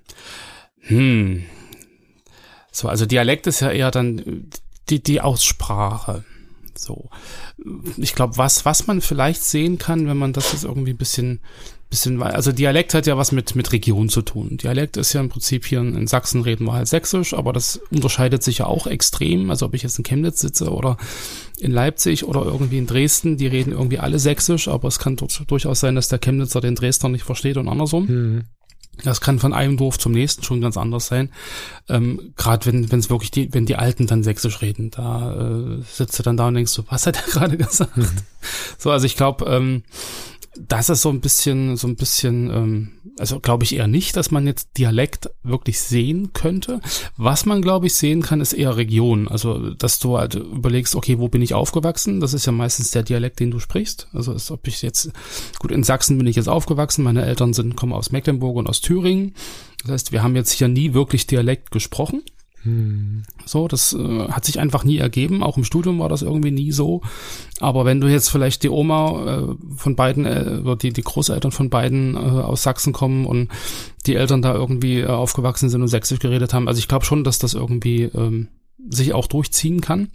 Hm. So, also Dialekt ist ja eher dann die, die Aussprache. So. Ich glaube, was, was man vielleicht sehen kann, wenn man das jetzt irgendwie ein bisschen, bisschen, also Dialekt hat ja was mit, mit Region zu tun. Dialekt ist ja im Prinzip hier in Sachsen reden wir halt Sächsisch, aber das unterscheidet sich ja auch extrem. Also ob ich jetzt in Chemnitz sitze oder in Leipzig oder irgendwie in Dresden, die reden irgendwie alle Sächsisch, aber es kann dort durchaus sein, dass der Chemnitzer den Dresdner nicht versteht und andersrum. Mhm. Das kann von einem Dorf zum nächsten schon ganz anders sein. Ähm, Gerade wenn wenn es wirklich die, wenn die Alten dann Sächsisch reden, da äh, sitzt du dann da und denkst so, was hat er gerade gesagt? Mhm. So, also ich glaube, ähm, das ist so ein bisschen, so ein bisschen, ähm, also glaube ich eher nicht, dass man jetzt Dialekt wirklich sehen könnte. Was man, glaube ich, sehen kann, ist eher Region. Also, dass du halt überlegst, okay, wo bin ich aufgewachsen? Das ist ja meistens der Dialekt, den du sprichst. Also, als ob ich jetzt, gut, in Sachsen bin ich jetzt aufgewachsen. Meine Eltern sind, kommen aus Mecklenburg und aus Thüringen. Das heißt, wir haben jetzt hier nie wirklich Dialekt gesprochen. Hm. So, das äh, hat sich einfach nie ergeben. Auch im Studium war das irgendwie nie so. Aber wenn du jetzt vielleicht die Oma äh, von beiden, äh, oder die, die Großeltern von beiden äh, aus Sachsen kommen und die Eltern da irgendwie äh, aufgewachsen sind und Sächsisch geredet haben, also ich glaube schon, dass das irgendwie ähm, sich auch durchziehen kann.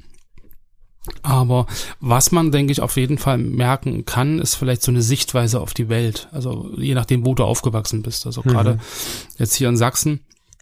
Aber was man, denke ich, auf jeden Fall merken kann, ist vielleicht so eine Sichtweise auf die Welt. Also je nachdem, wo du aufgewachsen bist. Also mhm. gerade jetzt hier in Sachsen,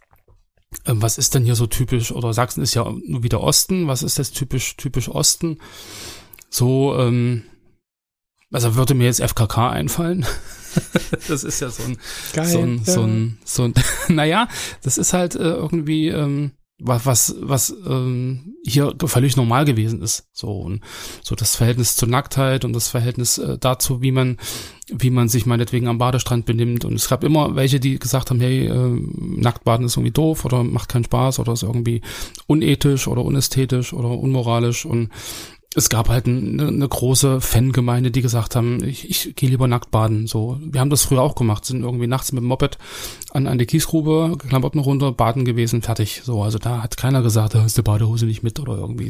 was ist denn hier so typisch, oder Sachsen ist ja nur wieder Osten, was ist das typisch, typisch Osten? So, ähm, also würde mir jetzt F K K einfallen. Das ist ja so ein, Geil, so ein, ja. so ein, so ein, naja, das ist halt äh, irgendwie, ähm, was, was, was ähm, hier völlig normal gewesen ist. So, und so das Verhältnis zur Nacktheit und das Verhältnis äh, dazu, wie man, wie man sich meinetwegen am Badestrand benimmt. Und es gab immer welche, die gesagt haben, hey, äh, Nacktbaden ist irgendwie doof oder macht keinen Spaß oder ist irgendwie unethisch oder unästhetisch oder unmoralisch. Und es gab halt eine, eine große Fangemeinde, die gesagt haben, ich, ich gehe lieber nackt baden. So, wir haben das früher auch gemacht, sind irgendwie nachts mit dem Moped an, an die Kiesgrube, Klamotten runter, baden gewesen, fertig. So, also da hat keiner gesagt, da ist die Badehose nicht mit oder irgendwie.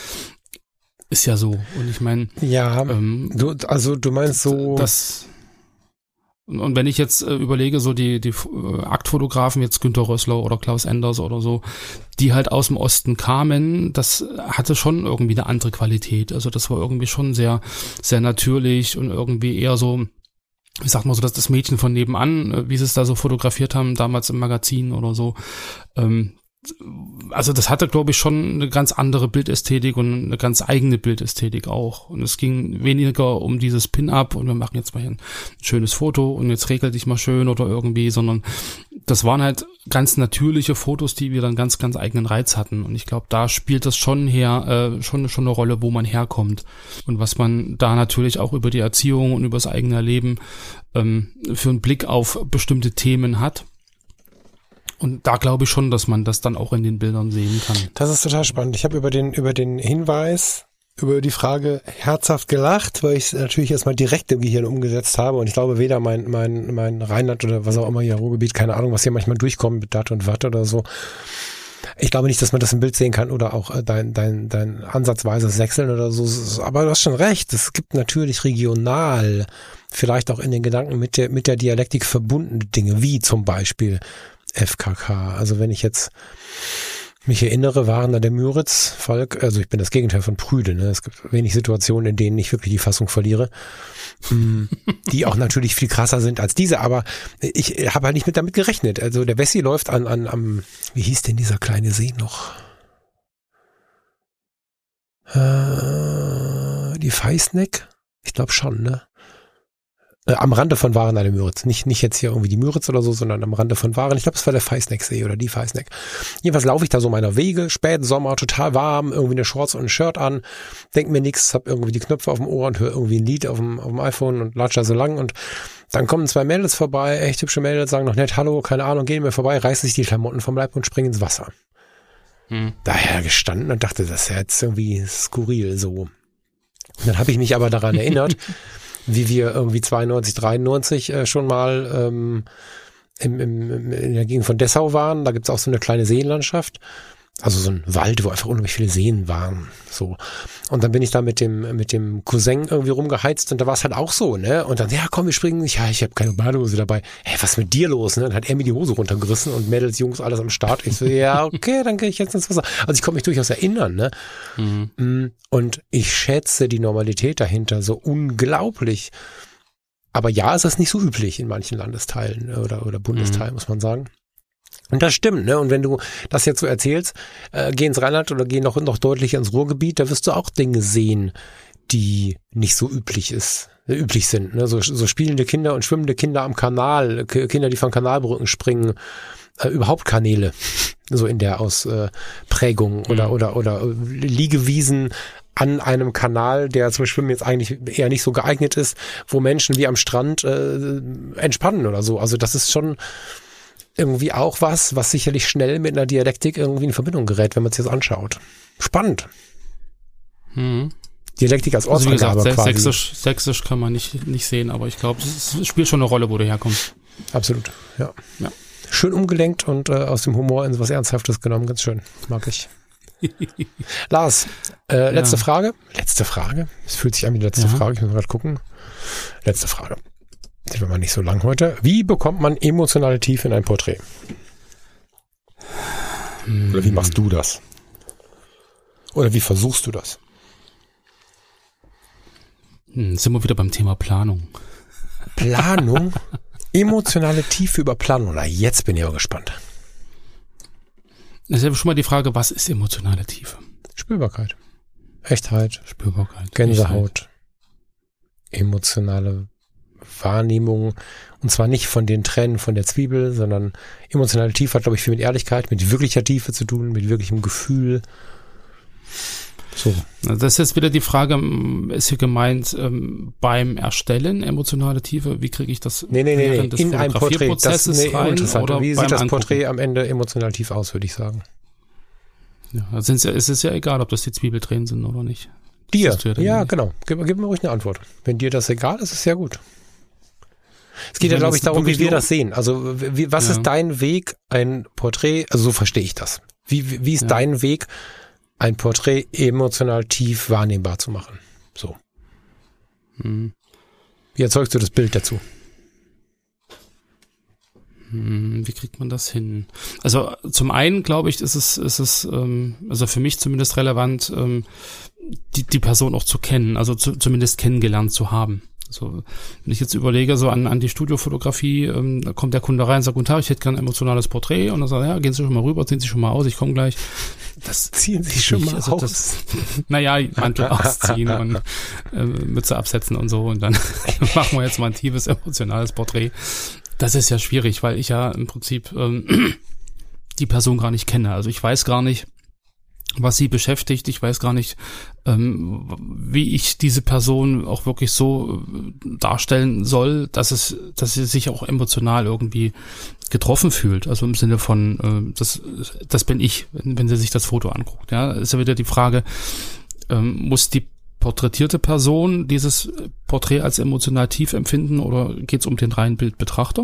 Ist ja so. Und ich meine, ja, ähm, du, also du meinst so, das. Und, und wenn ich jetzt äh, überlege, so die die äh, Aktfotografen, jetzt Günter Rössler oder Klaus Enders oder so, die halt aus dem Osten kamen, das hatte schon irgendwie eine andere Qualität. Also das war irgendwie schon sehr sehr natürlich und irgendwie eher so ich sag mal so, dass das Mädchen von nebenan, wie sie es da so fotografiert haben, damals im Magazin oder so, ähm, also das hatte, glaube ich, schon eine ganz andere Bildästhetik und eine ganz eigene Bildästhetik auch. Und es ging weniger um dieses Pin-Up und wir machen jetzt mal hier ein schönes Foto und jetzt regel dich mal schön oder irgendwie, sondern das waren halt ganz natürliche Fotos, die wir dann ganz, ganz eigenen Reiz hatten. Und ich glaube, da spielt das schon her, äh, schon, schon eine Rolle, wo man herkommt. Und was man da natürlich auch über die Erziehung und über das eigene Erleben ähm, für einen Blick auf bestimmte Themen hat. Und da glaube ich schon, dass man das dann auch in den Bildern sehen kann. Das ist total spannend. Ich habe über den über den Hinweis, über die Frage herzhaft gelacht, weil ich es natürlich erstmal direkt im Gehirn umgesetzt habe. Und ich glaube, weder mein mein mein Rheinland oder was auch immer hier Ruhrgebiet, keine Ahnung, was hier manchmal durchkommt mit Dat und Watt oder so. Ich glaube nicht, dass man das im Bild sehen kann oder auch dein dein dein ansatzweises Sechseln oder so. Aber du hast schon recht. Es gibt natürlich regional, vielleicht auch in den Gedanken mit der mit der Dialektik verbundene Dinge, wie zum Beispiel F K K. Also wenn ich jetzt mich erinnere, waren da der Müritz-Volk, also ich bin das Gegenteil von prüde, ne? Es gibt wenig Situationen, in denen ich wirklich die Fassung verliere, die auch natürlich viel krasser sind als diese, aber ich habe halt nicht mit damit gerechnet. Also der Wessi läuft an, an am, wie hieß denn dieser kleine See noch? Äh, die Feisneck? Ich glaube schon, ne? Am Rande von Waren an der Müritz. Nicht, nicht jetzt hier irgendwie die Müritz oder so, sondern am Rande von Waren. Ich glaube, es war der Feisnecksee oder die Feisneck. Jedenfalls laufe ich da so meiner Wege, späten Sommer, total warm, irgendwie eine Shorts und ein Shirt an, denk mir nichts, hab irgendwie die Knöpfe auf dem Ohr und höre irgendwie ein Lied auf dem, auf dem iPhone und latsch da so lang und dann kommen zwei Mädels vorbei, echt hübsche Mädels, sagen noch nett Hallo, keine Ahnung, gehen mir vorbei, reißen sich die Klamotten vom Leib und springen ins Wasser. Hm. Daher gestanden und dachte, das ist ja jetzt irgendwie skurril so. Und dann habe ich mich aber daran erinnert, wie wir irgendwie zweiundneunzig, dreiundneunzig äh, schon mal ähm, im, im, in der Gegend von Dessau waren. Da gibt's auch so eine kleine Seenlandschaft. Also so ein Wald, wo einfach unheimlich viele Seen waren. So. Und dann bin ich da mit dem mit dem Cousin irgendwie rumgeheizt und da war es halt auch so, ne? Und dann, ja komm, wir springen. Ja, ich habe keine Badehose dabei. Hey, was ist mit dir los? Ne? Dann hat er mir die Hose runtergerissen und Mädels, Jungs, alles am Start. Ich so, ja, okay, dann gehe ich jetzt ins Wasser. Also ich konnte mich durchaus erinnern, ne? Mhm. Und ich schätze die Normalität dahinter so unglaublich. Aber ja, ist das nicht so üblich in manchen Landesteilen oder, oder Bundesteilen, mhm. muss man sagen. Und das stimmt, ne? Und wenn du das jetzt so erzählst, äh, geh ins Rheinland oder geh noch, noch deutlicher ins Ruhrgebiet, da wirst du auch Dinge sehen, die nicht so üblich ist, äh, üblich sind, ne? So, so spielende Kinder und schwimmende Kinder am Kanal, K- Kinder, die von Kanalbrücken springen, äh, überhaupt Kanäle, so in der Ausprägung oder, mhm. oder, oder Liegewiesen an einem Kanal, der zum Schwimmen jetzt eigentlich eher nicht so geeignet ist, wo Menschen wie am Strand äh, entspannen oder so. Also das ist schon irgendwie auch was, was sicherlich schnell mit einer Dialektik irgendwie in Verbindung gerät, wenn man es jetzt anschaut. Spannend. Hm. Dialektik als Ortsangabe also wie gesagt, quasi. Sächsisch, Sächsisch kann man nicht, nicht sehen, aber ich glaube, es spielt schon eine Rolle, wo du herkommst. Absolut, ja. ja. Schön umgelenkt und äh, aus dem Humor in was Ernsthaftes genommen, ganz schön. Mag ich. Lars, äh, letzte ja. Frage. Letzte Frage? Es fühlt sich an wie die letzte ja. Frage, ich muss gerade gucken. Letzte Frage. Die war mal nicht so lang heute. Wie bekommt man emotionale Tiefe in ein Porträt? Hm. Oder wie machst du das? Oder wie versuchst du das? Hm, sind wir wieder beim Thema Planung. Planung? Emotionale Tiefe über Planung. Na, jetzt bin ich aber gespannt. Das ist ja schon mal die Frage, was ist emotionale Tiefe? Spürbarkeit. Echtheit. Spürbarkeit. Gänsehaut. Echtheit. Emotionale Wahrnehmung. Und zwar nicht von den Tränen von der Zwiebel, sondern emotionale Tiefe hat, glaube ich, viel mit Ehrlichkeit, mit wirklicher Tiefe zu tun, mit wirklichem Gefühl. So. Das ist jetzt wieder die Frage, ist hier gemeint ähm, beim Erstellen emotionale Tiefe? Wie kriege ich das nee, nee, nee, nee. in einem Porträt? Das ist nee, rein, interessant. Oder wie sieht das Angucken? Porträt am Ende emotional tief aus, würde ich sagen? Ja, also ist es ja egal, ob das die Zwiebeldrehen sind oder nicht. Dir? Ja, ja genau. Gib, gib mir ruhig eine Antwort. Wenn dir das egal ist, ist ja gut. Es geht ja, glaube ich, darum, wie wir das sehen. Also, wie, was ja. ist dein Weg, ein Porträt, also so verstehe ich das. Wie, wie, wie ist ja. dein Weg, ein Porträt emotional tief wahrnehmbar zu machen? So. Hm. Wie erzeugst du das Bild dazu? Hm, wie kriegt man das hin? Also, zum einen, glaube ich, ist es, ist es, ähm, also für mich zumindest relevant, ähm, die, die Person auch zu kennen, also zu, zumindest kennengelernt zu haben. Also wenn ich jetzt überlege, so an, an die Studiofotografie, ähm, da kommt der Kunde rein und sagt, guten Tag, ich hätte gerne ein emotionales Porträt. Und dann sagt er, ja, gehen Sie schon mal rüber, ziehen Sie schon mal aus, ich komme gleich. Das ziehen Sie schon mal also aus. Das, naja, Mantel ausziehen und äh, Mütze absetzen und so. Und dann machen wir jetzt mal ein tiefes, emotionales Porträt. Das ist ja schwierig, weil ich ja im Prinzip ähm, die Person gar nicht kenne. Also ich weiß gar nicht, was sie beschäftigt. Ich weiß gar nicht, ähm, wie ich diese Person auch wirklich so äh, darstellen soll, dass es, dass sie sich auch emotional irgendwie getroffen fühlt. Also im Sinne von, äh, das, das bin ich, wenn, wenn sie sich das Foto anguckt. Ja, ist ja wieder die Frage, ähm, muss die porträtierte Person dieses Porträt als emotional tief empfinden oder geht es um den reinen Bildbetrachter?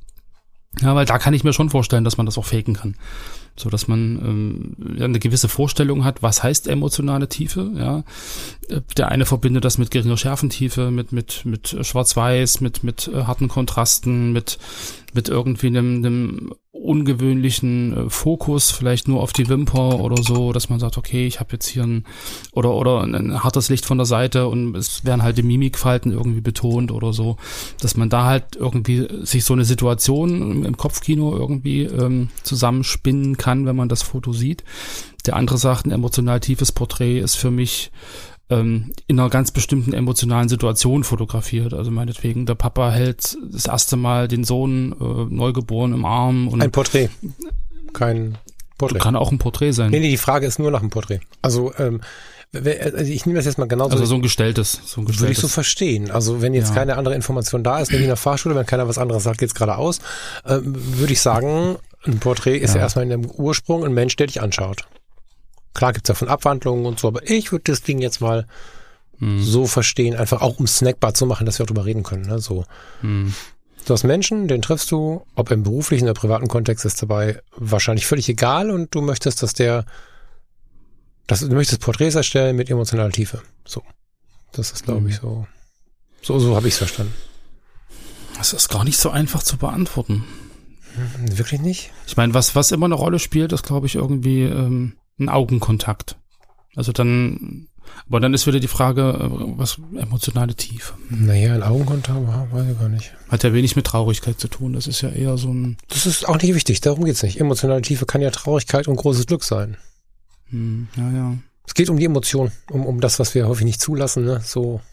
Ja, weil da kann ich mir schon vorstellen, dass man das auch faken kann. So dass man ähm, ja, eine gewisse Vorstellung hat, was heißt emotionale Tiefe, ja. Der eine verbindet das mit geringer Schärfentiefe, mit mit mit Schwarz-Weiß, mit mit äh, harten Kontrasten, mit mit irgendwie einem, einem ungewöhnlichen äh, Fokus, vielleicht nur auf die Wimper oder so, dass man sagt, okay, ich habe jetzt hier ein oder oder ein hartes Licht von der Seite und es werden halt die Mimikfalten irgendwie betont oder so, dass man da halt irgendwie sich so eine Situation im Kopfkino irgendwie ähm, zusammenspinnen kann, wenn man das Foto sieht. Der andere sagt, ein emotional tiefes Porträt ist für mich ähm, in einer ganz bestimmten emotionalen Situation fotografiert. Also meinetwegen, der Papa hält das erste Mal den Sohn äh, neugeboren im Arm. Und ein Porträt, kein Porträt. Kann auch ein Porträt sein. Nee, nee, die Frage ist nur nach einem Porträt. Also, ähm, also ich nehme das jetzt mal genauso. Also so ein gestelltes. So ein gestelltes. Würde ich so verstehen. Also wenn jetzt ja. keine andere Information da ist, nämlich in der Fahrschule, wenn keiner was anderes sagt, geht's geradeaus, äh, würde ich sagen, ein Porträt ist ja, ja erstmal in dem Ursprung ein Mensch, der dich anschaut. Klar gibt's davon Abwandlungen und so, aber ich würde das Ding jetzt mal hm. so verstehen, einfach auch um snackbar zu machen, dass wir auch drüber reden können. Ne? So. Hm. Du hast Menschen, den triffst du, ob im beruflichen oder privaten Kontext ist dabei wahrscheinlich völlig egal und du möchtest, dass der Das, du möchtest Porträts erstellen mit emotionaler Tiefe. So. Das ist, glaube ich, so. So, so habe ich es verstanden. Das ist gar nicht so einfach zu beantworten. Hm, wirklich nicht? Ich meine, was, was immer eine Rolle spielt, ist, glaube ich, irgendwie ähm, ein Augenkontakt. Also dann, aber dann ist wieder die Frage, was emotionale Tiefe. Naja, ein Augenkontakt, weiß ich gar nicht. Hat ja wenig mit Traurigkeit zu tun. Das ist ja eher so ein... Das ist auch nicht wichtig, darum geht's nicht. Emotionale Tiefe kann ja Traurigkeit und großes Glück sein. Hm, ja, ja. Es geht um die Emotion, um, um das, was wir häufig nicht zulassen, ne? So.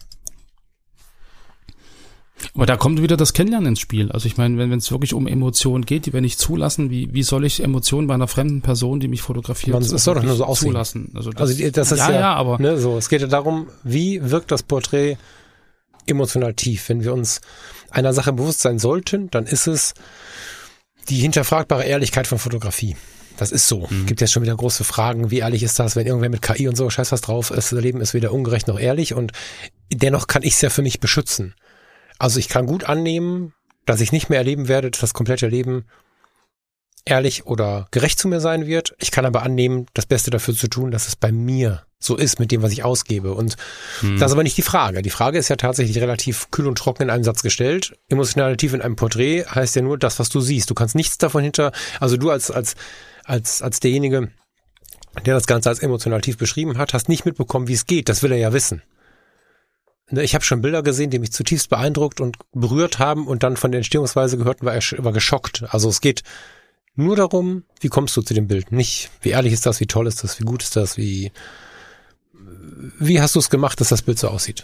Aber da kommt wieder das Kennenlernen ins Spiel. Also ich meine, wenn es wirklich um Emotionen geht, die wir nicht zulassen, wie wie soll ich Emotionen bei einer fremden Person, die mich fotografiert, Man, es soll doch nur so aussehen. Zulassen? Also das, also die, das ist ja, ja, ja, aber ne, so. Es geht ja darum, wie wirkt das Porträt emotional tief. Wenn wir uns einer Sache bewusst sein sollten, dann ist es die hinterfragbare Ehrlichkeit von Fotografie. Das ist so. Mhm. Gibt jetzt schon wieder große Fragen, wie ehrlich ist das, wenn irgendwer mit K I und so scheiß was drauf ist, das Leben ist weder ungerecht noch ehrlich und dennoch kann ich es ja für mich beschützen. Also ich kann gut annehmen, dass ich nicht mehr erleben werde, dass das komplette Leben ehrlich oder gerecht zu mir sein wird. Ich kann aber annehmen, das Beste dafür zu tun, dass es bei mir so ist mit dem, was ich ausgebe. Und mhm. das ist aber nicht die Frage. Die Frage ist ja tatsächlich relativ kühl und trocken in einem Satz gestellt. Emotionale Tiefe in einem Porträt heißt ja nur das, was du siehst. Du kannst nichts davon hinter, also du als als als als derjenige, der das Ganze als emotional tief beschrieben hat, hast nicht mitbekommen, wie es geht. Das will er ja wissen. Ich habe schon Bilder gesehen, die mich zutiefst beeindruckt und berührt haben und dann von der Entstehungsweise gehört und war, war geschockt. Also es geht nur darum, wie kommst du zu dem Bild? Nicht, wie ehrlich ist das, wie toll ist das, wie gut ist das, wie wie hast du es gemacht, dass das Bild so aussieht?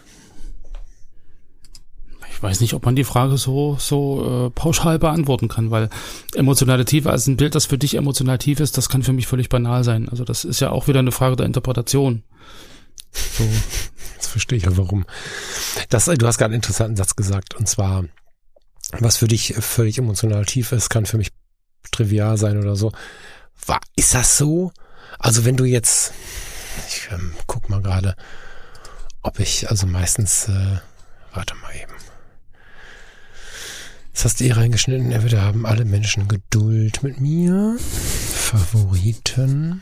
Ich weiß nicht, ob man die Frage so so äh, pauschal beantworten kann, weil emotionale Tiefe als ein Bild, das für dich emotional tief ist, das kann für mich völlig banal sein. Also das ist ja auch wieder eine Frage der Interpretation. So. Jetzt verstehe ich ja, warum. Das, du hast gerade einen interessanten Satz gesagt, und zwar, was für dich völlig emotional tief ist, kann für mich trivial sein oder so. War, ist das so? Also wenn du jetzt, ich ähm, guck mal gerade, ob ich, also meistens, äh, warte mal eben. Jetzt hast du hier reingeschnitten, entweder haben alle Menschen Geduld mit mir, Favoriten,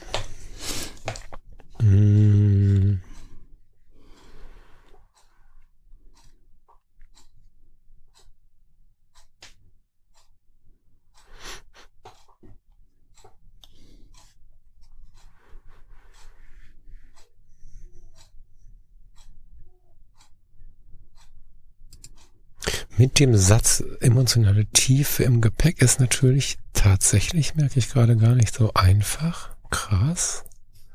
hm. Mit dem Satz emotionale Tiefe im Gepäck ist natürlich tatsächlich, merke ich gerade, gar nicht so einfach. Krass.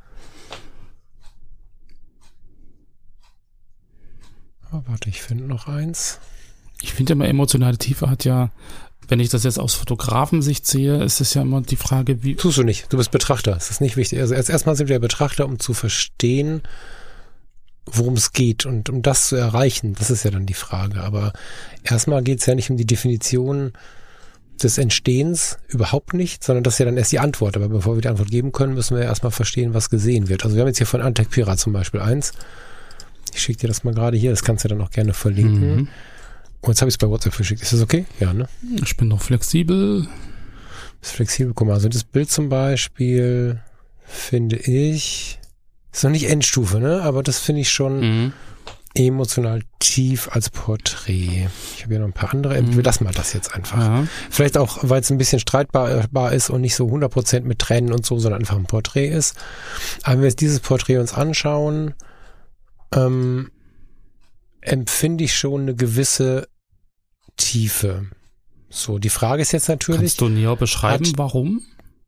Oh, warte, ich finde noch eins. Ich finde immer, emotionale Tiefe hat ja, wenn ich das jetzt aus Fotografensicht sehe, ist es ja immer die Frage, wie... Tust du nicht, du bist Betrachter, das ist nicht wichtig. Also erst erstmal sind wir Betrachter, um zu verstehen, worum es geht und um das zu erreichen, das ist ja dann die Frage. Aber erstmal geht es ja nicht um die Definition des Entstehens, überhaupt nicht, sondern das ist ja dann erst die Antwort. Aber bevor wir die Antwort geben können, müssen wir ja erstmal verstehen, was gesehen wird. Also wir haben jetzt hier von Antec Pira zum Beispiel eins. Ich schicke dir das mal gerade hier, das kannst du dann auch gerne verlinken. Mhm. Und jetzt habe ich es bei WhatsApp verschickt. Ist das okay? Ja, ne? Ich bin noch flexibel. Ist flexibel, guck mal. Also das Bild zum Beispiel finde ich, ist noch nicht Endstufe, ne? Aber das finde ich schon mhm. emotional tief als Porträt. Ich habe hier noch ein paar andere. Mhm. Wir lassen mal das jetzt einfach. Ja. Vielleicht auch, weil es ein bisschen streitbar ist und nicht so hundert Prozent mit Tränen und so, sondern einfach ein Porträt ist. Aber wenn wir jetzt dieses Porträt uns anschauen, ähm, empfinde ich schon eine gewisse Tiefe. So, die Frage ist jetzt natürlich... Kannst du näher beschreiben, hat, warum?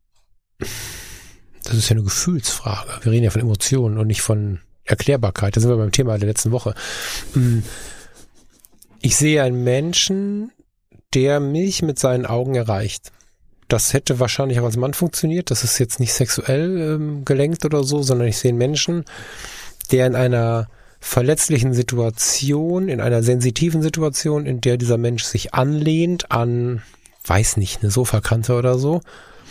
Das ist ja eine Gefühlsfrage. Wir reden ja von Emotionen und nicht von Erklärbarkeit. Da sind wir beim Thema der letzten Woche. Ich sehe einen Menschen, der mich mit seinen Augen erreicht. Das hätte wahrscheinlich auch als Mann funktioniert. Das ist jetzt nicht sexuell ähm, gelenkt oder so, sondern ich sehe einen Menschen, der in einer verletzlichen Situation, in einer sensitiven Situation, in der dieser Mensch sich anlehnt an, weiß nicht, eine Sofakante oder so,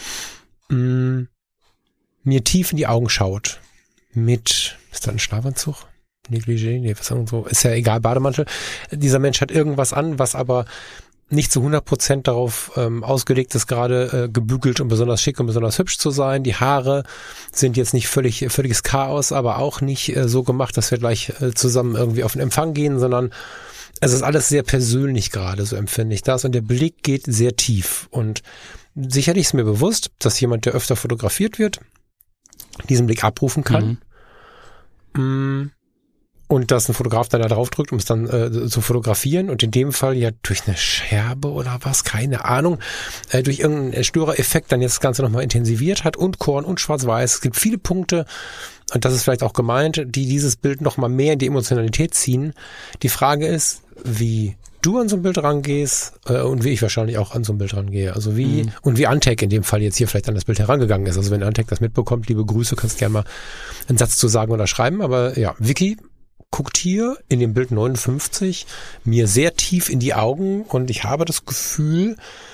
mh, mir tief in die Augen schaut. Mit, ist das ein Schlafanzug? Negligé? Nee, was so, ist ja egal, Bademantel. Dieser Mensch hat irgendwas an, was aber nicht zu hundert Prozent darauf ähm, ausgelegt ist, gerade äh, gebügelt und besonders schick und besonders hübsch zu sein. Die Haare sind jetzt nicht völlig völliges Chaos, aber auch nicht äh, so gemacht, dass wir gleich äh, zusammen irgendwie auf den Empfang gehen, sondern es ist alles sehr persönlich gerade, so empfinde ich das. Und der Blick geht sehr tief. Und sicherlich ist mir bewusst, dass jemand, der öfter fotografiert wird, diesen Blick abrufen kann. Mhm. Und dass ein Fotograf dann da drauf drückt, um es dann äh, zu fotografieren und in dem Fall ja durch eine Scherbe oder was, keine Ahnung, äh, durch irgendeinen Störereffekt dann jetzt das Ganze nochmal intensiviert hat und Korn und Schwarz-Weiß. Es gibt viele Punkte, und das ist vielleicht auch gemeint, die dieses Bild nochmal mehr in die Emotionalität ziehen. Die Frage ist, wie du an so ein Bild rangehst äh, und wie ich wahrscheinlich auch an so ein Bild rangehe. Also wie, mhm. und wie Antec in dem Fall jetzt hier vielleicht an das Bild herangegangen ist. Also wenn Antec das mitbekommt, liebe Grüße, kannst gerne mal einen Satz zu sagen oder schreiben. Aber ja, Vicky guckt hier in dem Bild neunundfünfzig mir sehr tief in die Augen und ich habe das Gefühl,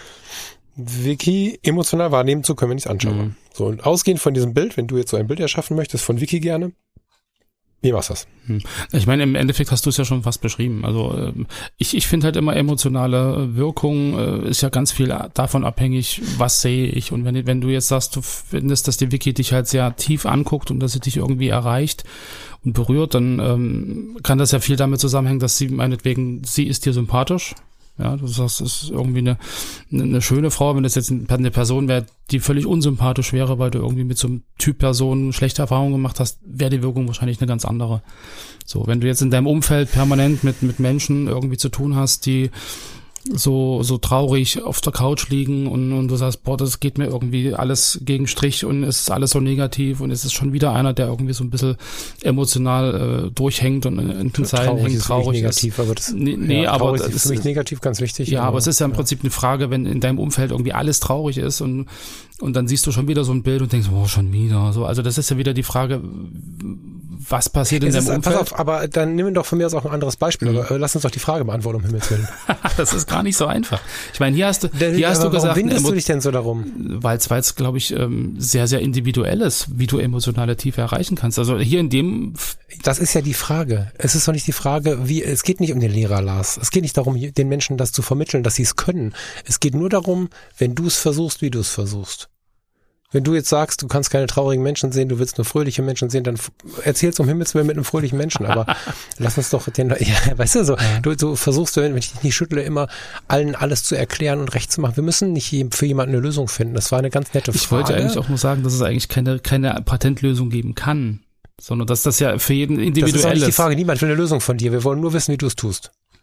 Vicky emotional wahrnehmen zu können, wenn ich es anschaue. Mhm. So, und ausgehend von diesem Bild, wenn du jetzt so ein Bild erschaffen möchtest von Vicky gerne, wie machst du das? Ich meine, im Endeffekt hast du es ja schon fast beschrieben. Also ich, ich finde halt immer emotionale Wirkung ist ja ganz viel davon abhängig, was sehe ich. Und wenn, wenn du jetzt sagst, du findest, dass die Vicky dich halt sehr tief anguckt und dass sie dich irgendwie erreicht und berührt, dann ähm, kann das ja viel damit zusammenhängen, dass sie meinetwegen, sie ist dir sympathisch. Ja, du sagst, es ist irgendwie eine, eine schöne Frau. Wenn das jetzt eine Person wäre, die völlig unsympathisch wäre, weil du irgendwie mit so einem Typ Person schlechte Erfahrungen gemacht hast, wäre die Wirkung wahrscheinlich eine ganz andere. So, wenn du jetzt in deinem Umfeld permanent mit mit Menschen irgendwie zu tun hast, die so so traurig auf der Couch liegen und, und du sagst, boah, das geht mir irgendwie alles gegen Strich und es ist alles so negativ und es ist schon wieder einer, der irgendwie so ein bisschen emotional äh, durchhängt und in den Zeilen hängt, traurig ist. Negativ, aber das, nee, nee ja, aber das ist für mich negativ ganz wichtig. Ja, aber, aber es ist ja im ja. Prinzip eine Frage, wenn in deinem Umfeld irgendwie alles traurig ist und und dann siehst du schon wieder so ein Bild und denkst, oh, schon wieder. So, also das ist ja wieder die Frage, was passiert in deinem Umfeld? Pass auf, aber dann nimm doch von mir aus auch ein anderes Beispiel. Mhm. Aber lass uns doch die Frage beantworten, um Himmels Willen. Das ist gar nicht so einfach. Ich meine, hier hast du, hier Der, hast du gesagt, warum windest du dich denn so darum? Weil es, weil es, glaube ich, sehr, sehr individuell ist, wie du emotionale Tiefe erreichen kannst. Also hier in dem. Das ist ja die Frage. Es ist doch nicht die Frage, wie. Es geht nicht um den Lehrer, Lars. Es geht nicht darum, den Menschen das zu vermitteln, dass sie es können. Es geht nur darum, wenn du es versuchst, wie du es versuchst. Wenn du jetzt sagst, du kannst keine traurigen Menschen sehen, du willst nur fröhliche Menschen sehen, dann erzähl's um Himmels Willen mit einem fröhlichen Menschen. Aber lass uns doch den, ja, weißt du, so, du, du versuchst, wenn ich dich nicht schüttle, immer allen alles zu erklären und recht zu machen. Wir müssen nicht für jemanden eine Lösung finden. Das war eine ganz nette Frage. Ich wollte eigentlich auch nur sagen, dass es eigentlich keine, keine Patentlösung geben kann, sondern dass das ja für jeden individuell ist. Das ist auch nicht die Frage. Niemand will eine Lösung von dir. Wir wollen nur wissen, wie du es tust.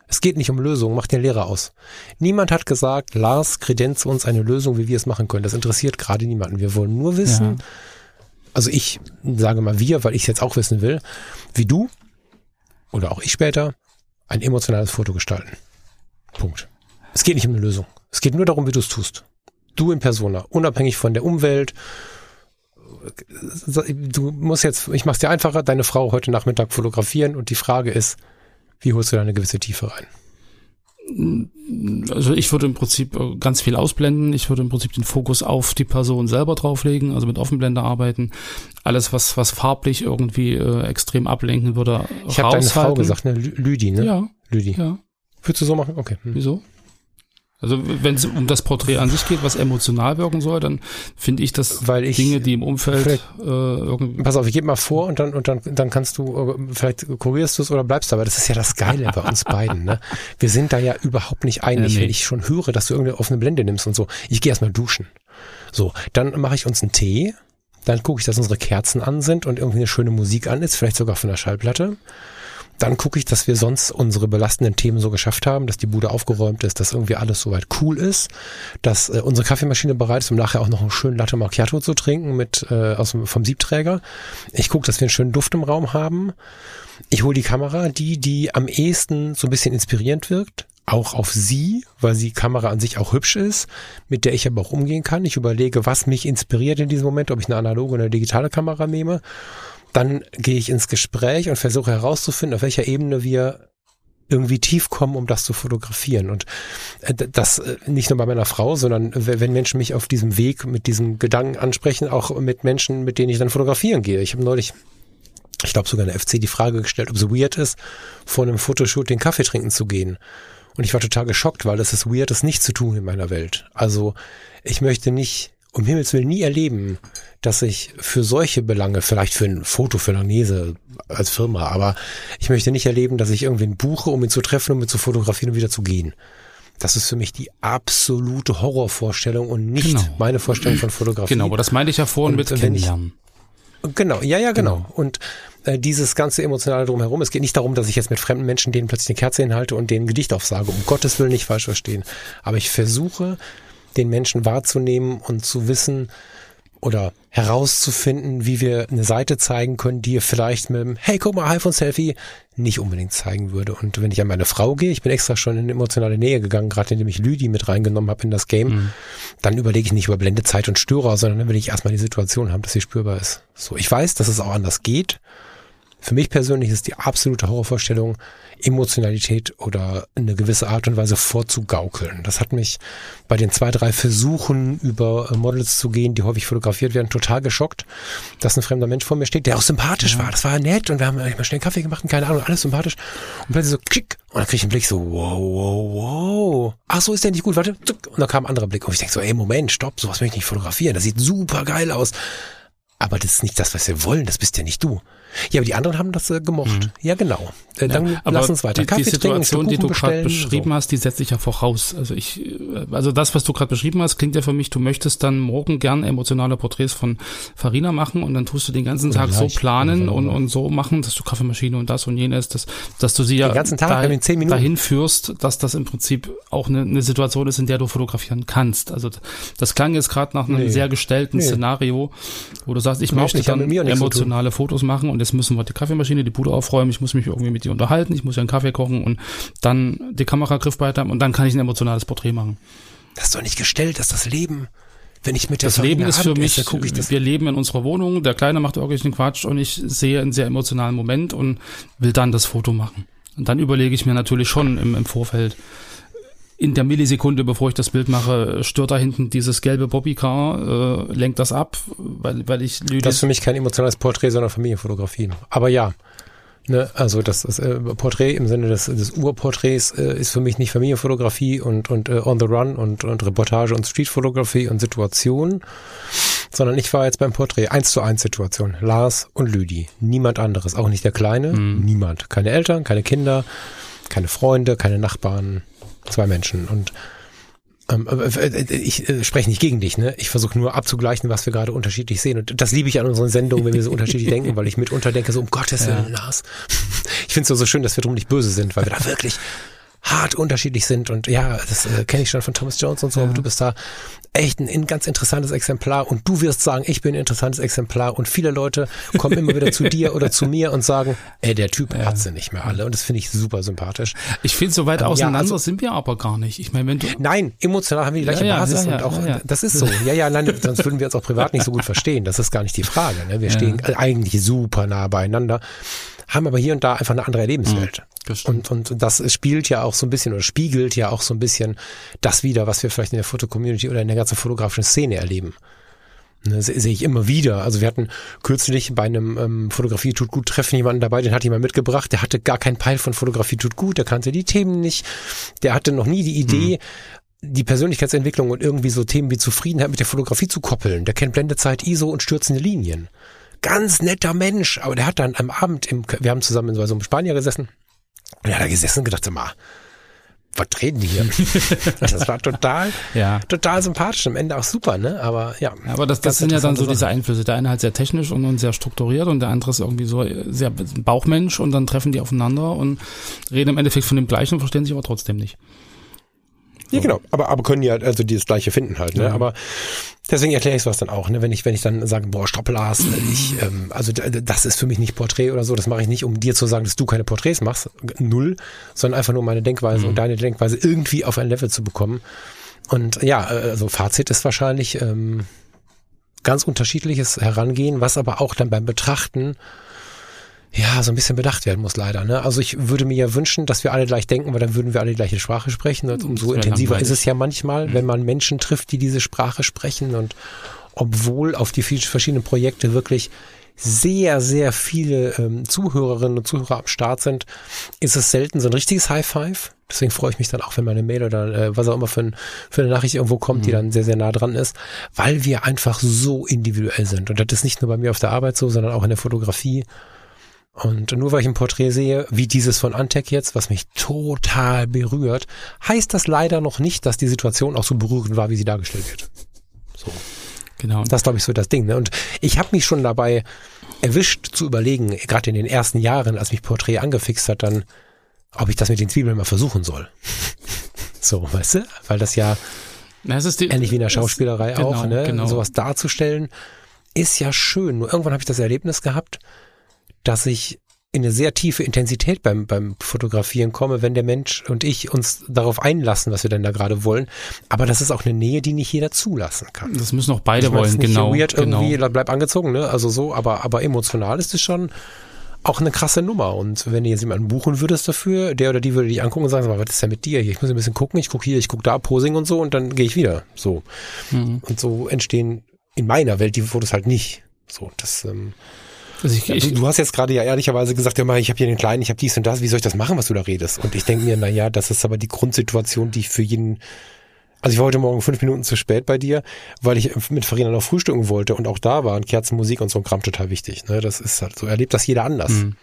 Es geht nicht um Lösungen, mach den Lehrer aus. Niemand hat gesagt, Lars, kredenz uns eine Lösung, wie wir es machen können. Das interessiert gerade niemanden. Wir wollen nur wissen, ja. also ich sage mal wir, weil ich es jetzt auch wissen will, wie du oder auch ich später ein emotionales Foto gestalten. Punkt. Es geht nicht um eine Lösung. Es geht nur darum, wie du es tust. Du in Persona, unabhängig von der Umwelt. Du musst jetzt, ich mach's dir einfacher, deine Frau heute Nachmittag fotografieren und die Frage ist, wie holst du da eine gewisse Tiefe rein? Also ich würde im Prinzip ganz viel ausblenden. Ich würde im Prinzip den Fokus auf die Person selber drauflegen, also mit Offenblende arbeiten. Alles, was was farblich irgendwie äh, extrem ablenken würde, ich habe deine Frau gesagt, ne? Lüdi, ne? Ja. Lüdi. Ja. Würdest du so machen? Okay. Hm. Wieso? Also wenn es um das Porträt an sich geht, was emotional wirken soll, dann finde ich, dass Weil ich Dinge, die im Umfeld äh, irgendwie... Pass auf, ich gebe mal vor und dann und dann dann kannst du, vielleicht kurierst du es oder bleibst dabei. Das ist ja das Geile bei uns beiden. Ne? Wir sind da ja überhaupt nicht einig, Ja, nee. wenn ich schon höre, dass du irgendeine offene Blende nimmst und so. Ich gehe erstmal duschen. So, dann mache ich uns einen Tee, dann gucke ich, dass unsere Kerzen an sind und irgendwie eine schöne Musik an ist, vielleicht sogar von der Schallplatte. Dann gucke ich, dass wir sonst unsere belastenden Themen so geschafft haben, dass die Bude aufgeräumt ist, dass irgendwie alles soweit cool ist, dass äh, unsere Kaffeemaschine bereit ist, um nachher auch noch einen schönen Latte Macchiato zu trinken mit äh, aus dem, vom Siebträger. Ich gucke, dass wir einen schönen Duft im Raum haben. Ich hole die Kamera, die, die am ehesten so ein bisschen inspirierend wirkt, auch auf sie, weil die Kamera an sich auch hübsch ist, mit der ich aber auch umgehen kann. Ich überlege, was mich inspiriert in diesem Moment, ob ich eine analoge oder eine digitale Kamera nehme. Dann gehe ich ins Gespräch und versuche herauszufinden, auf welcher Ebene wir irgendwie tief kommen, um das zu fotografieren. Und das nicht nur bei meiner Frau, sondern wenn Menschen mich auf diesem Weg mit diesem Gedanken ansprechen, auch mit Menschen, mit denen ich dann fotografieren gehe. Ich habe neulich, ich glaube sogar in der F C, die Frage gestellt, ob es weird ist, vor einem Fotoshoot den Kaffee trinken zu gehen. Und ich war total geschockt, weil es ist weird, das nicht zu tun in meiner Welt. Also ich möchte nicht, um Himmels Willen nie erleben, dass ich für solche Belange, vielleicht für ein Foto für Langnese als Firma, aber ich möchte nicht erleben, dass ich irgendwen buche, um ihn zu treffen, um ihn zu fotografieren und wieder zu gehen. Das ist für mich die absolute Horrorvorstellung und nicht Genau. meine Vorstellung von Fotografie. Genau, aber das meinte ich ja vorhin Und mit wenn ich- Kennenlernen. Genau, ja, ja, genau. Und äh, dieses ganze Emotionale drumherum, es geht nicht darum, dass ich jetzt mit fremden Menschen denen plötzlich eine Kerze hinhalte und denen ein Gedicht aufsage, um Gottes Willen nicht falsch verstehen. Aber ich versuche, den Menschen wahrzunehmen und zu wissen oder herauszufinden, wie wir eine Seite zeigen können, die ihr vielleicht mit dem Hey, guck mal, iPhone-Selfie nicht unbedingt zeigen würde. Und wenn ich an meine Frau gehe, ich bin extra schon in emotionale Nähe gegangen, gerade indem ich Lüdi mit reingenommen habe in das Game, Mhm. dann überlege ich nicht über Blendezeit und Störer, sondern dann will ich erstmal die Situation haben, dass sie spürbar ist. So, ich weiß, dass es auch anders geht. Für mich persönlich ist die absolute Horrorvorstellung, Emotionalität oder eine gewisse Art und Weise vorzugaukeln. Das hat mich bei den zwei, drei Versuchen, über Models zu gehen, die häufig fotografiert werden, total geschockt, dass ein fremder Mensch vor mir steht, der auch sympathisch war. Das war nett und wir haben mal schnell Kaffee gemacht und keine Ahnung, alles sympathisch. Und plötzlich so, klick, und dann krieg ich einen Blick so, wow, wow, wow. Ach so, ist der nicht gut, warte. Zuck. Und dann kam ein anderer Blick und ich denke so, ey, Moment, stopp, sowas möchte ich nicht fotografieren. Das sieht super geil aus. Aber das ist nicht das, was wir wollen, das bist ja nicht du. Ja, aber die anderen haben das äh, gemocht. Mhm. Ja, genau. Äh, dann ja, lass uns weiter die, Kaffee die Situation, trinken, die du gerade bestellen, beschrieben so. hast, die setze ich ja voraus. Also ich, also das, was du gerade beschrieben hast, klingt ja für mich, du möchtest dann morgen gern emotionale Porträts von Farina machen und dann tust du den ganzen Oder Tag gleich. so planen Oder und, so. und so machen, dass du Kaffeemaschine und das und jenes, dass, dass du sie ja Den ganzen Tag, dahin, in zehn Minuten. dahin führst, dass das im Prinzip auch eine, eine Situation ist, in der du fotografieren kannst. Also das klang jetzt gerade nach einem Nee. sehr gestellten Nee. Szenario, wo du sagst, ich Überhaupt möchte nicht, hat dann mit mir auch nichts zu tun. emotionale Fotos machen und jetzt müssen wir die Kaffeemaschine, die Bude aufräumen, ich muss mich irgendwie mit dir unterhalten, ich muss ja einen Kaffee kochen und dann die Kamera griffbereit haben und dann kann ich ein emotionales Porträt machen. Das ist doch nicht gestellt, das ist das Leben. Wenn ich mit der Das Leben Farina ist für Abend mich, esse, guck ich das. wir leben in unserer Wohnung, der Kleine macht irgendwelchen Quatsch und ich sehe einen sehr emotionalen Moment und will dann das Foto machen. Und dann überlege ich mir natürlich schon im, im Vorfeld, in der Millisekunde, bevor ich das Bild mache, stört da hinten dieses gelbe Bobbycar, äh, lenkt das ab, weil, weil ich Lüdi Das ist für mich kein emotionales Porträt, sondern Familienfotografie. Aber ja, ne, also das, das äh, Porträt im Sinne des, des Urporträts äh, ist für mich nicht Familienfotografie und, und äh, on the run und, und Reportage und Streetfotografie und Situation, sondern ich war jetzt beim Porträt eins zu eins Situation. Lars und Lüdi. Niemand anderes, auch nicht der Kleine, Mhm. niemand. Keine Eltern, keine Kinder, keine Freunde, keine Nachbarn, zwei Menschen. Und ähm, äh, ich äh, spreche nicht gegen dich, ne? Ich versuche nur abzugleichen, was wir gerade unterschiedlich sehen. Und das liebe ich an unseren Sendungen, wenn wir so unterschiedlich denken, weil ich mitunter denke, so um Gottes Willen, Ja. Lars. Ich finde es so, so schön, dass wir drum nicht böse sind, weil wir da wirklich hart unterschiedlich sind und ja, das äh, kenne ich schon von Thomas Jones und so, ja. aber du bist da echt ein, ein ganz interessantes Exemplar und du wirst sagen, ich bin ein interessantes Exemplar und viele Leute kommen immer wieder zu dir oder zu mir und sagen, ey, der Typ ja. hat sie nicht mehr alle und das finde ich super sympathisch. Ich finde, so weit ähm, auseinander ja, also, sind sind wir aber gar nicht. Ich meine, wenn du Nein, emotional haben wir die gleiche ja, ja, Basis ja, ja, und auch, ja, ja. das ist so. Ja, ja, nein, sonst würden wir uns auch privat nicht so gut verstehen. Das ist gar nicht die Frage. Ne? Wir ja. stehen eigentlich super nah beieinander, haben aber hier und da einfach eine andere Erlebenswelt. Mhm. Und, und das spielt ja auch so ein bisschen oder spiegelt ja auch so ein bisschen das wider, was wir vielleicht in der Fotocommunity oder in der ganzen fotografischen Szene erleben. Ne, sehe ich immer wieder. Also wir hatten kürzlich bei einem ähm, Fotografie tut gut Treffen jemanden dabei, den hat jemand mitgebracht, der hatte gar keinen Peil von Fotografie tut gut, der kannte die Themen nicht, der hatte noch nie die Idee, mhm. die Persönlichkeitsentwicklung und irgendwie so Themen wie Zufriedenheit mit der Fotografie zu koppeln. Der kennt Blendezeit, I S O und stürzende Linien. Ganz netter Mensch, aber der hat dann am Abend, im, wir haben zusammen in so einem Spanier gesessen, und er hat da gesessen und gedacht, mal, was reden die hier? Das war total, ja. total sympathisch, am Ende auch super, ne? Aber ja. Aber das, das sind ja dann so diese Einflüsse. Der eine halt sehr technisch und, und sehr strukturiert und der andere ist irgendwie so sehr Bauchmensch und dann treffen die aufeinander und reden im Endeffekt von dem Gleichen, verstehen sich aber trotzdem nicht. Ja, genau, aber, aber können ja also die das Gleiche finden halt, ne? Ja. Aber deswegen erkläre ich sowas dann auch, ne? Wenn ich, wenn ich dann sage, boah, Stoppelars, ich, ähm, also das ist für mich nicht Porträt oder so, das mache ich nicht, um dir zu sagen, dass du keine Porträts machst, null, sondern einfach nur meine Denkweise mhm. und deine Denkweise irgendwie auf ein Level zu bekommen. Und ja, also Fazit ist wahrscheinlich ähm, ganz unterschiedliches Herangehen, was aber auch dann beim Betrachten ja, so ein bisschen bedacht werden muss leider. Ne? Also ich würde mir ja wünschen, dass wir alle gleich denken, weil dann würden wir alle die gleiche Sprache sprechen. Und umso intensiver ist es ja manchmal, mhm. wenn man Menschen trifft, die diese Sprache sprechen. Und obwohl auf die verschiedenen Projekte wirklich sehr, sehr viele ähm, Zuhörerinnen und Zuhörer am Start sind, ist es selten so ein richtiges High Five. Deswegen freue ich mich dann auch, wenn meine Mail oder äh, was auch immer für, ein, für eine Nachricht irgendwo kommt, mhm. die dann sehr, sehr nah dran ist, weil wir einfach so individuell sind. Und das ist nicht nur bei mir auf der Arbeit so, sondern auch in der Fotografie. Und nur weil ich ein Porträt sehe, wie dieses von Antec jetzt, was mich total berührt, heißt das leider noch nicht, dass die Situation auch so berührend war, wie sie dargestellt wird. So. Genau. Das ist, glaube ich, so das Ding. Ne? Und ich habe mich schon dabei erwischt zu überlegen, gerade in den ersten Jahren, als mich Porträt angefixt hat, dann, ob ich das mit den Zwiebeln mal versuchen soll. So, weißt du? Weil das ja Na, es ist die, ähnlich wie in der Schauspielerei ist, auch, genau, ne? Genau. Sowas darzustellen, ist ja schön. Nur irgendwann habe ich das Erlebnis gehabt, dass ich in eine sehr tiefe Intensität beim beim Fotografieren komme, wenn der Mensch und ich uns darauf einlassen, was wir denn da gerade wollen. Aber das ist auch eine Nähe, die nicht jeder zulassen kann. Das müssen auch beide ich mein, wollen, nicht genau. Weird genau. irgendwie, bleib angezogen, ne? Also so, aber aber emotional ist es schon auch eine krasse Nummer. Und wenn du jetzt jemanden buchen würdest dafür, der oder die würde dich angucken und sagen, was ist denn mit dir hier? Ich muss ein bisschen gucken, ich gucke hier, ich gucke da, Posing und so und dann gehe ich wieder. So. Mhm. Und so entstehen in meiner Welt die Fotos halt nicht. So, das ähm, Also ich, ja, du, du hast jetzt gerade ja ehrlicherweise gesagt, ja mal, ich habe hier den Kleinen, ich habe dies und das, wie soll ich das machen, was du da redest? Und ich denke mir, na ja, das ist aber die Grundsituation, die ich für jeden, also ich war heute Morgen fünf Minuten zu spät bei dir, weil ich mit Farina noch frühstücken wollte und auch da waren Kerzenmusik und so ein Kram total wichtig. Ne? Das ist halt so, erlebt das jeder anders. Mhm.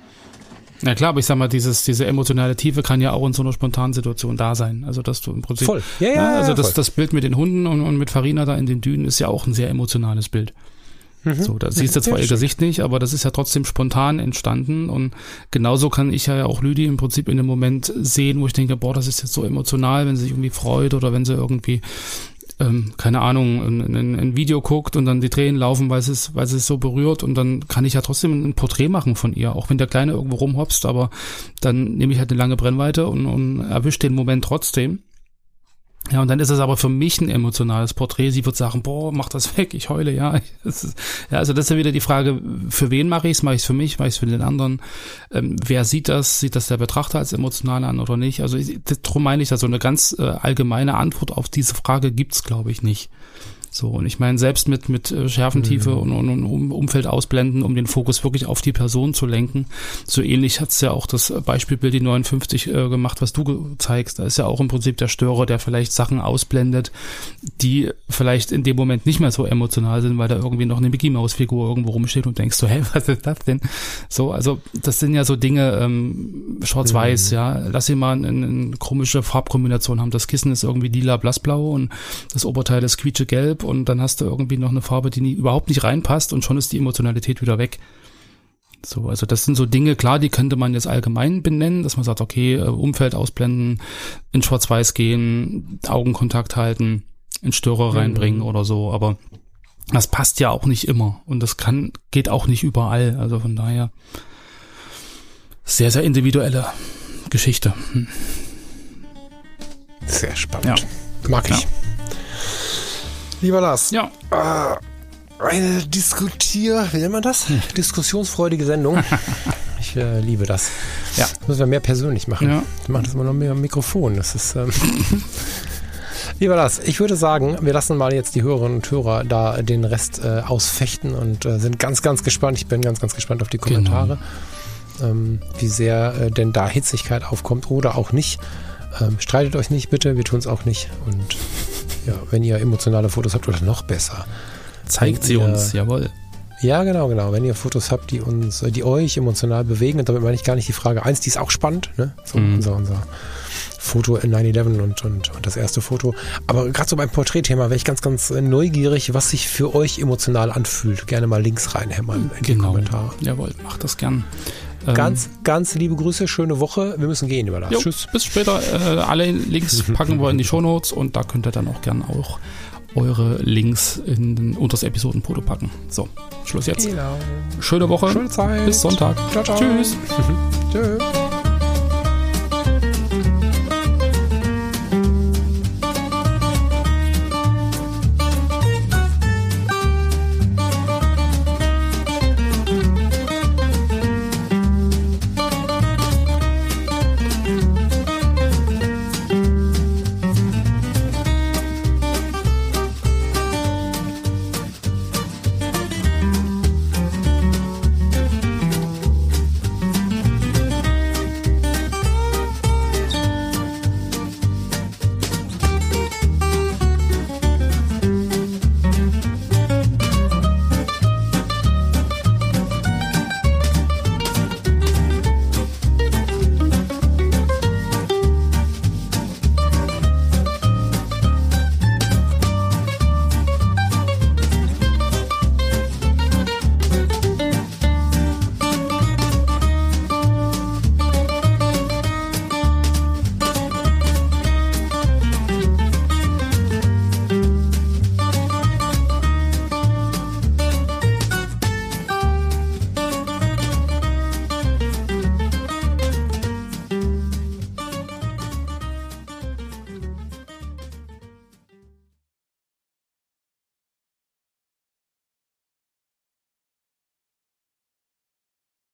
Na klar, aber ich sag mal, dieses, diese emotionale Tiefe kann ja auch in so einer spontanen Situation da sein. Also, dass du im Prinzip. Voll. Ja, ja, ja also ja, das, voll. das Bild mit den Hunden und, und mit Farina da in den Dünen ist ja auch ein sehr emotionales Bild. Mhm. So, da siehst du zwar ja, ihr stimmt. Gesicht nicht, aber das ist ja trotzdem spontan entstanden und genauso kann ich ja auch Lüdi im Prinzip in dem Moment sehen, wo ich denke, boah, das ist jetzt so emotional, wenn sie sich irgendwie freut oder wenn sie irgendwie, ähm, keine Ahnung, ein, ein, ein Video guckt und dann die Tränen laufen, weil es, weil es so berührt und dann kann ich ja trotzdem ein Porträt machen von ihr, auch wenn der Kleine irgendwo rumhopst, aber dann nehme ich halt eine lange Brennweite und, und erwische den Moment trotzdem. Ja, und dann ist es aber für mich ein emotionales Porträt. Sie wird sagen, boah, mach das weg, ich heule, ja. Das ist, ja, also das ist ja wieder die Frage, für wen mache ich es? Mache ich es für mich, mache ich es für den anderen? Ähm, wer sieht das? Sieht das der Betrachter als emotional an oder nicht? Also ich, darum meine ich, also eine ganz äh, allgemeine Antwort auf diese Frage gibt's, glaube ich, nicht. So, und ich meine, selbst mit mit Schärfentiefe mhm. und, und, und Umfeld ausblenden, um den Fokus wirklich auf die Person zu lenken. So ähnlich hat's ja auch das Beispielbild die neunundfünfzig äh, gemacht, was du zeigst. Da ist ja auch im Prinzip der Störer, der vielleicht Sachen ausblendet, die vielleicht in dem Moment nicht mehr so emotional sind, weil da irgendwie noch eine Mickey-Maus-Figur irgendwo rumsteht und denkst so, hey, was ist das denn? So, also das sind ja so Dinge, ähm, schwarz-weiß, mhm. ja. Lass sie mal eine, eine komische Farbkombination haben. Das Kissen ist irgendwie lila, blassblau und das Oberteil ist quietschegelb. Und dann hast du irgendwie noch eine Farbe, die nie, überhaupt nicht reinpasst und schon ist die Emotionalität wieder weg. So, also das sind so Dinge, klar, die könnte man jetzt allgemein benennen, dass man sagt, okay, Umfeld ausblenden, in Schwarz-Weiß gehen, Augenkontakt halten, in Störer reinbringen mhm. oder so, aber das passt ja auch nicht immer und das kann, geht auch nicht überall, also von daher sehr, sehr individuelle Geschichte. Hm. Sehr spannend. Ja. Mag ich. Ja. Lieber Lars. Ja. Äh, eine Diskutier, wie nennt man das? Hm. Diskussionsfreudige Sendung. Ich äh, liebe das. Ja. Das müssen wir mehr persönlich machen. Ja. Ich mache das immer noch mehr am Mikrofon. Das ist, ähm Lieber Lars, ich würde sagen, wir lassen mal jetzt die Hörerinnen und Hörer da den Rest äh, ausfechten und äh, sind ganz, ganz gespannt. Ich bin ganz, ganz gespannt auf die Kommentare, genau. ähm, wie sehr äh, denn da Hitzigkeit aufkommt oder auch nicht. Ähm, streitet euch nicht, bitte, wir tun es auch nicht. Und ja, wenn ihr emotionale Fotos habt oder noch besser, zeigt sie ihr, uns, jawohl. Ja, genau, genau. Wenn ihr Fotos habt, die uns, die euch emotional bewegen, und damit meine ich gar nicht die Frage eins, die ist auch spannend, ne? So mm. unser, unser Foto in neun elf und, und, und das erste Foto. Aber gerade so beim Porträtthema wäre ich ganz, ganz neugierig, was sich für euch emotional anfühlt. Gerne mal Links reinhämmern in genau. die Kommentare. Jawohl, macht das gern. Ganz, ähm, ganz liebe Grüße, schöne Woche. Wir müssen gehen, über das. Jo, Tschüss. Bis später. Äh, alle Links packen wir in die Shownotes und da könnt ihr dann auch gern auch eure Links in, unter das Episodenfoto packen. So, Schluss jetzt. Genau. Schöne Woche. Schöne Zeit. Bis Sonntag. Ciao, ciao. Tschüss. Tschüss.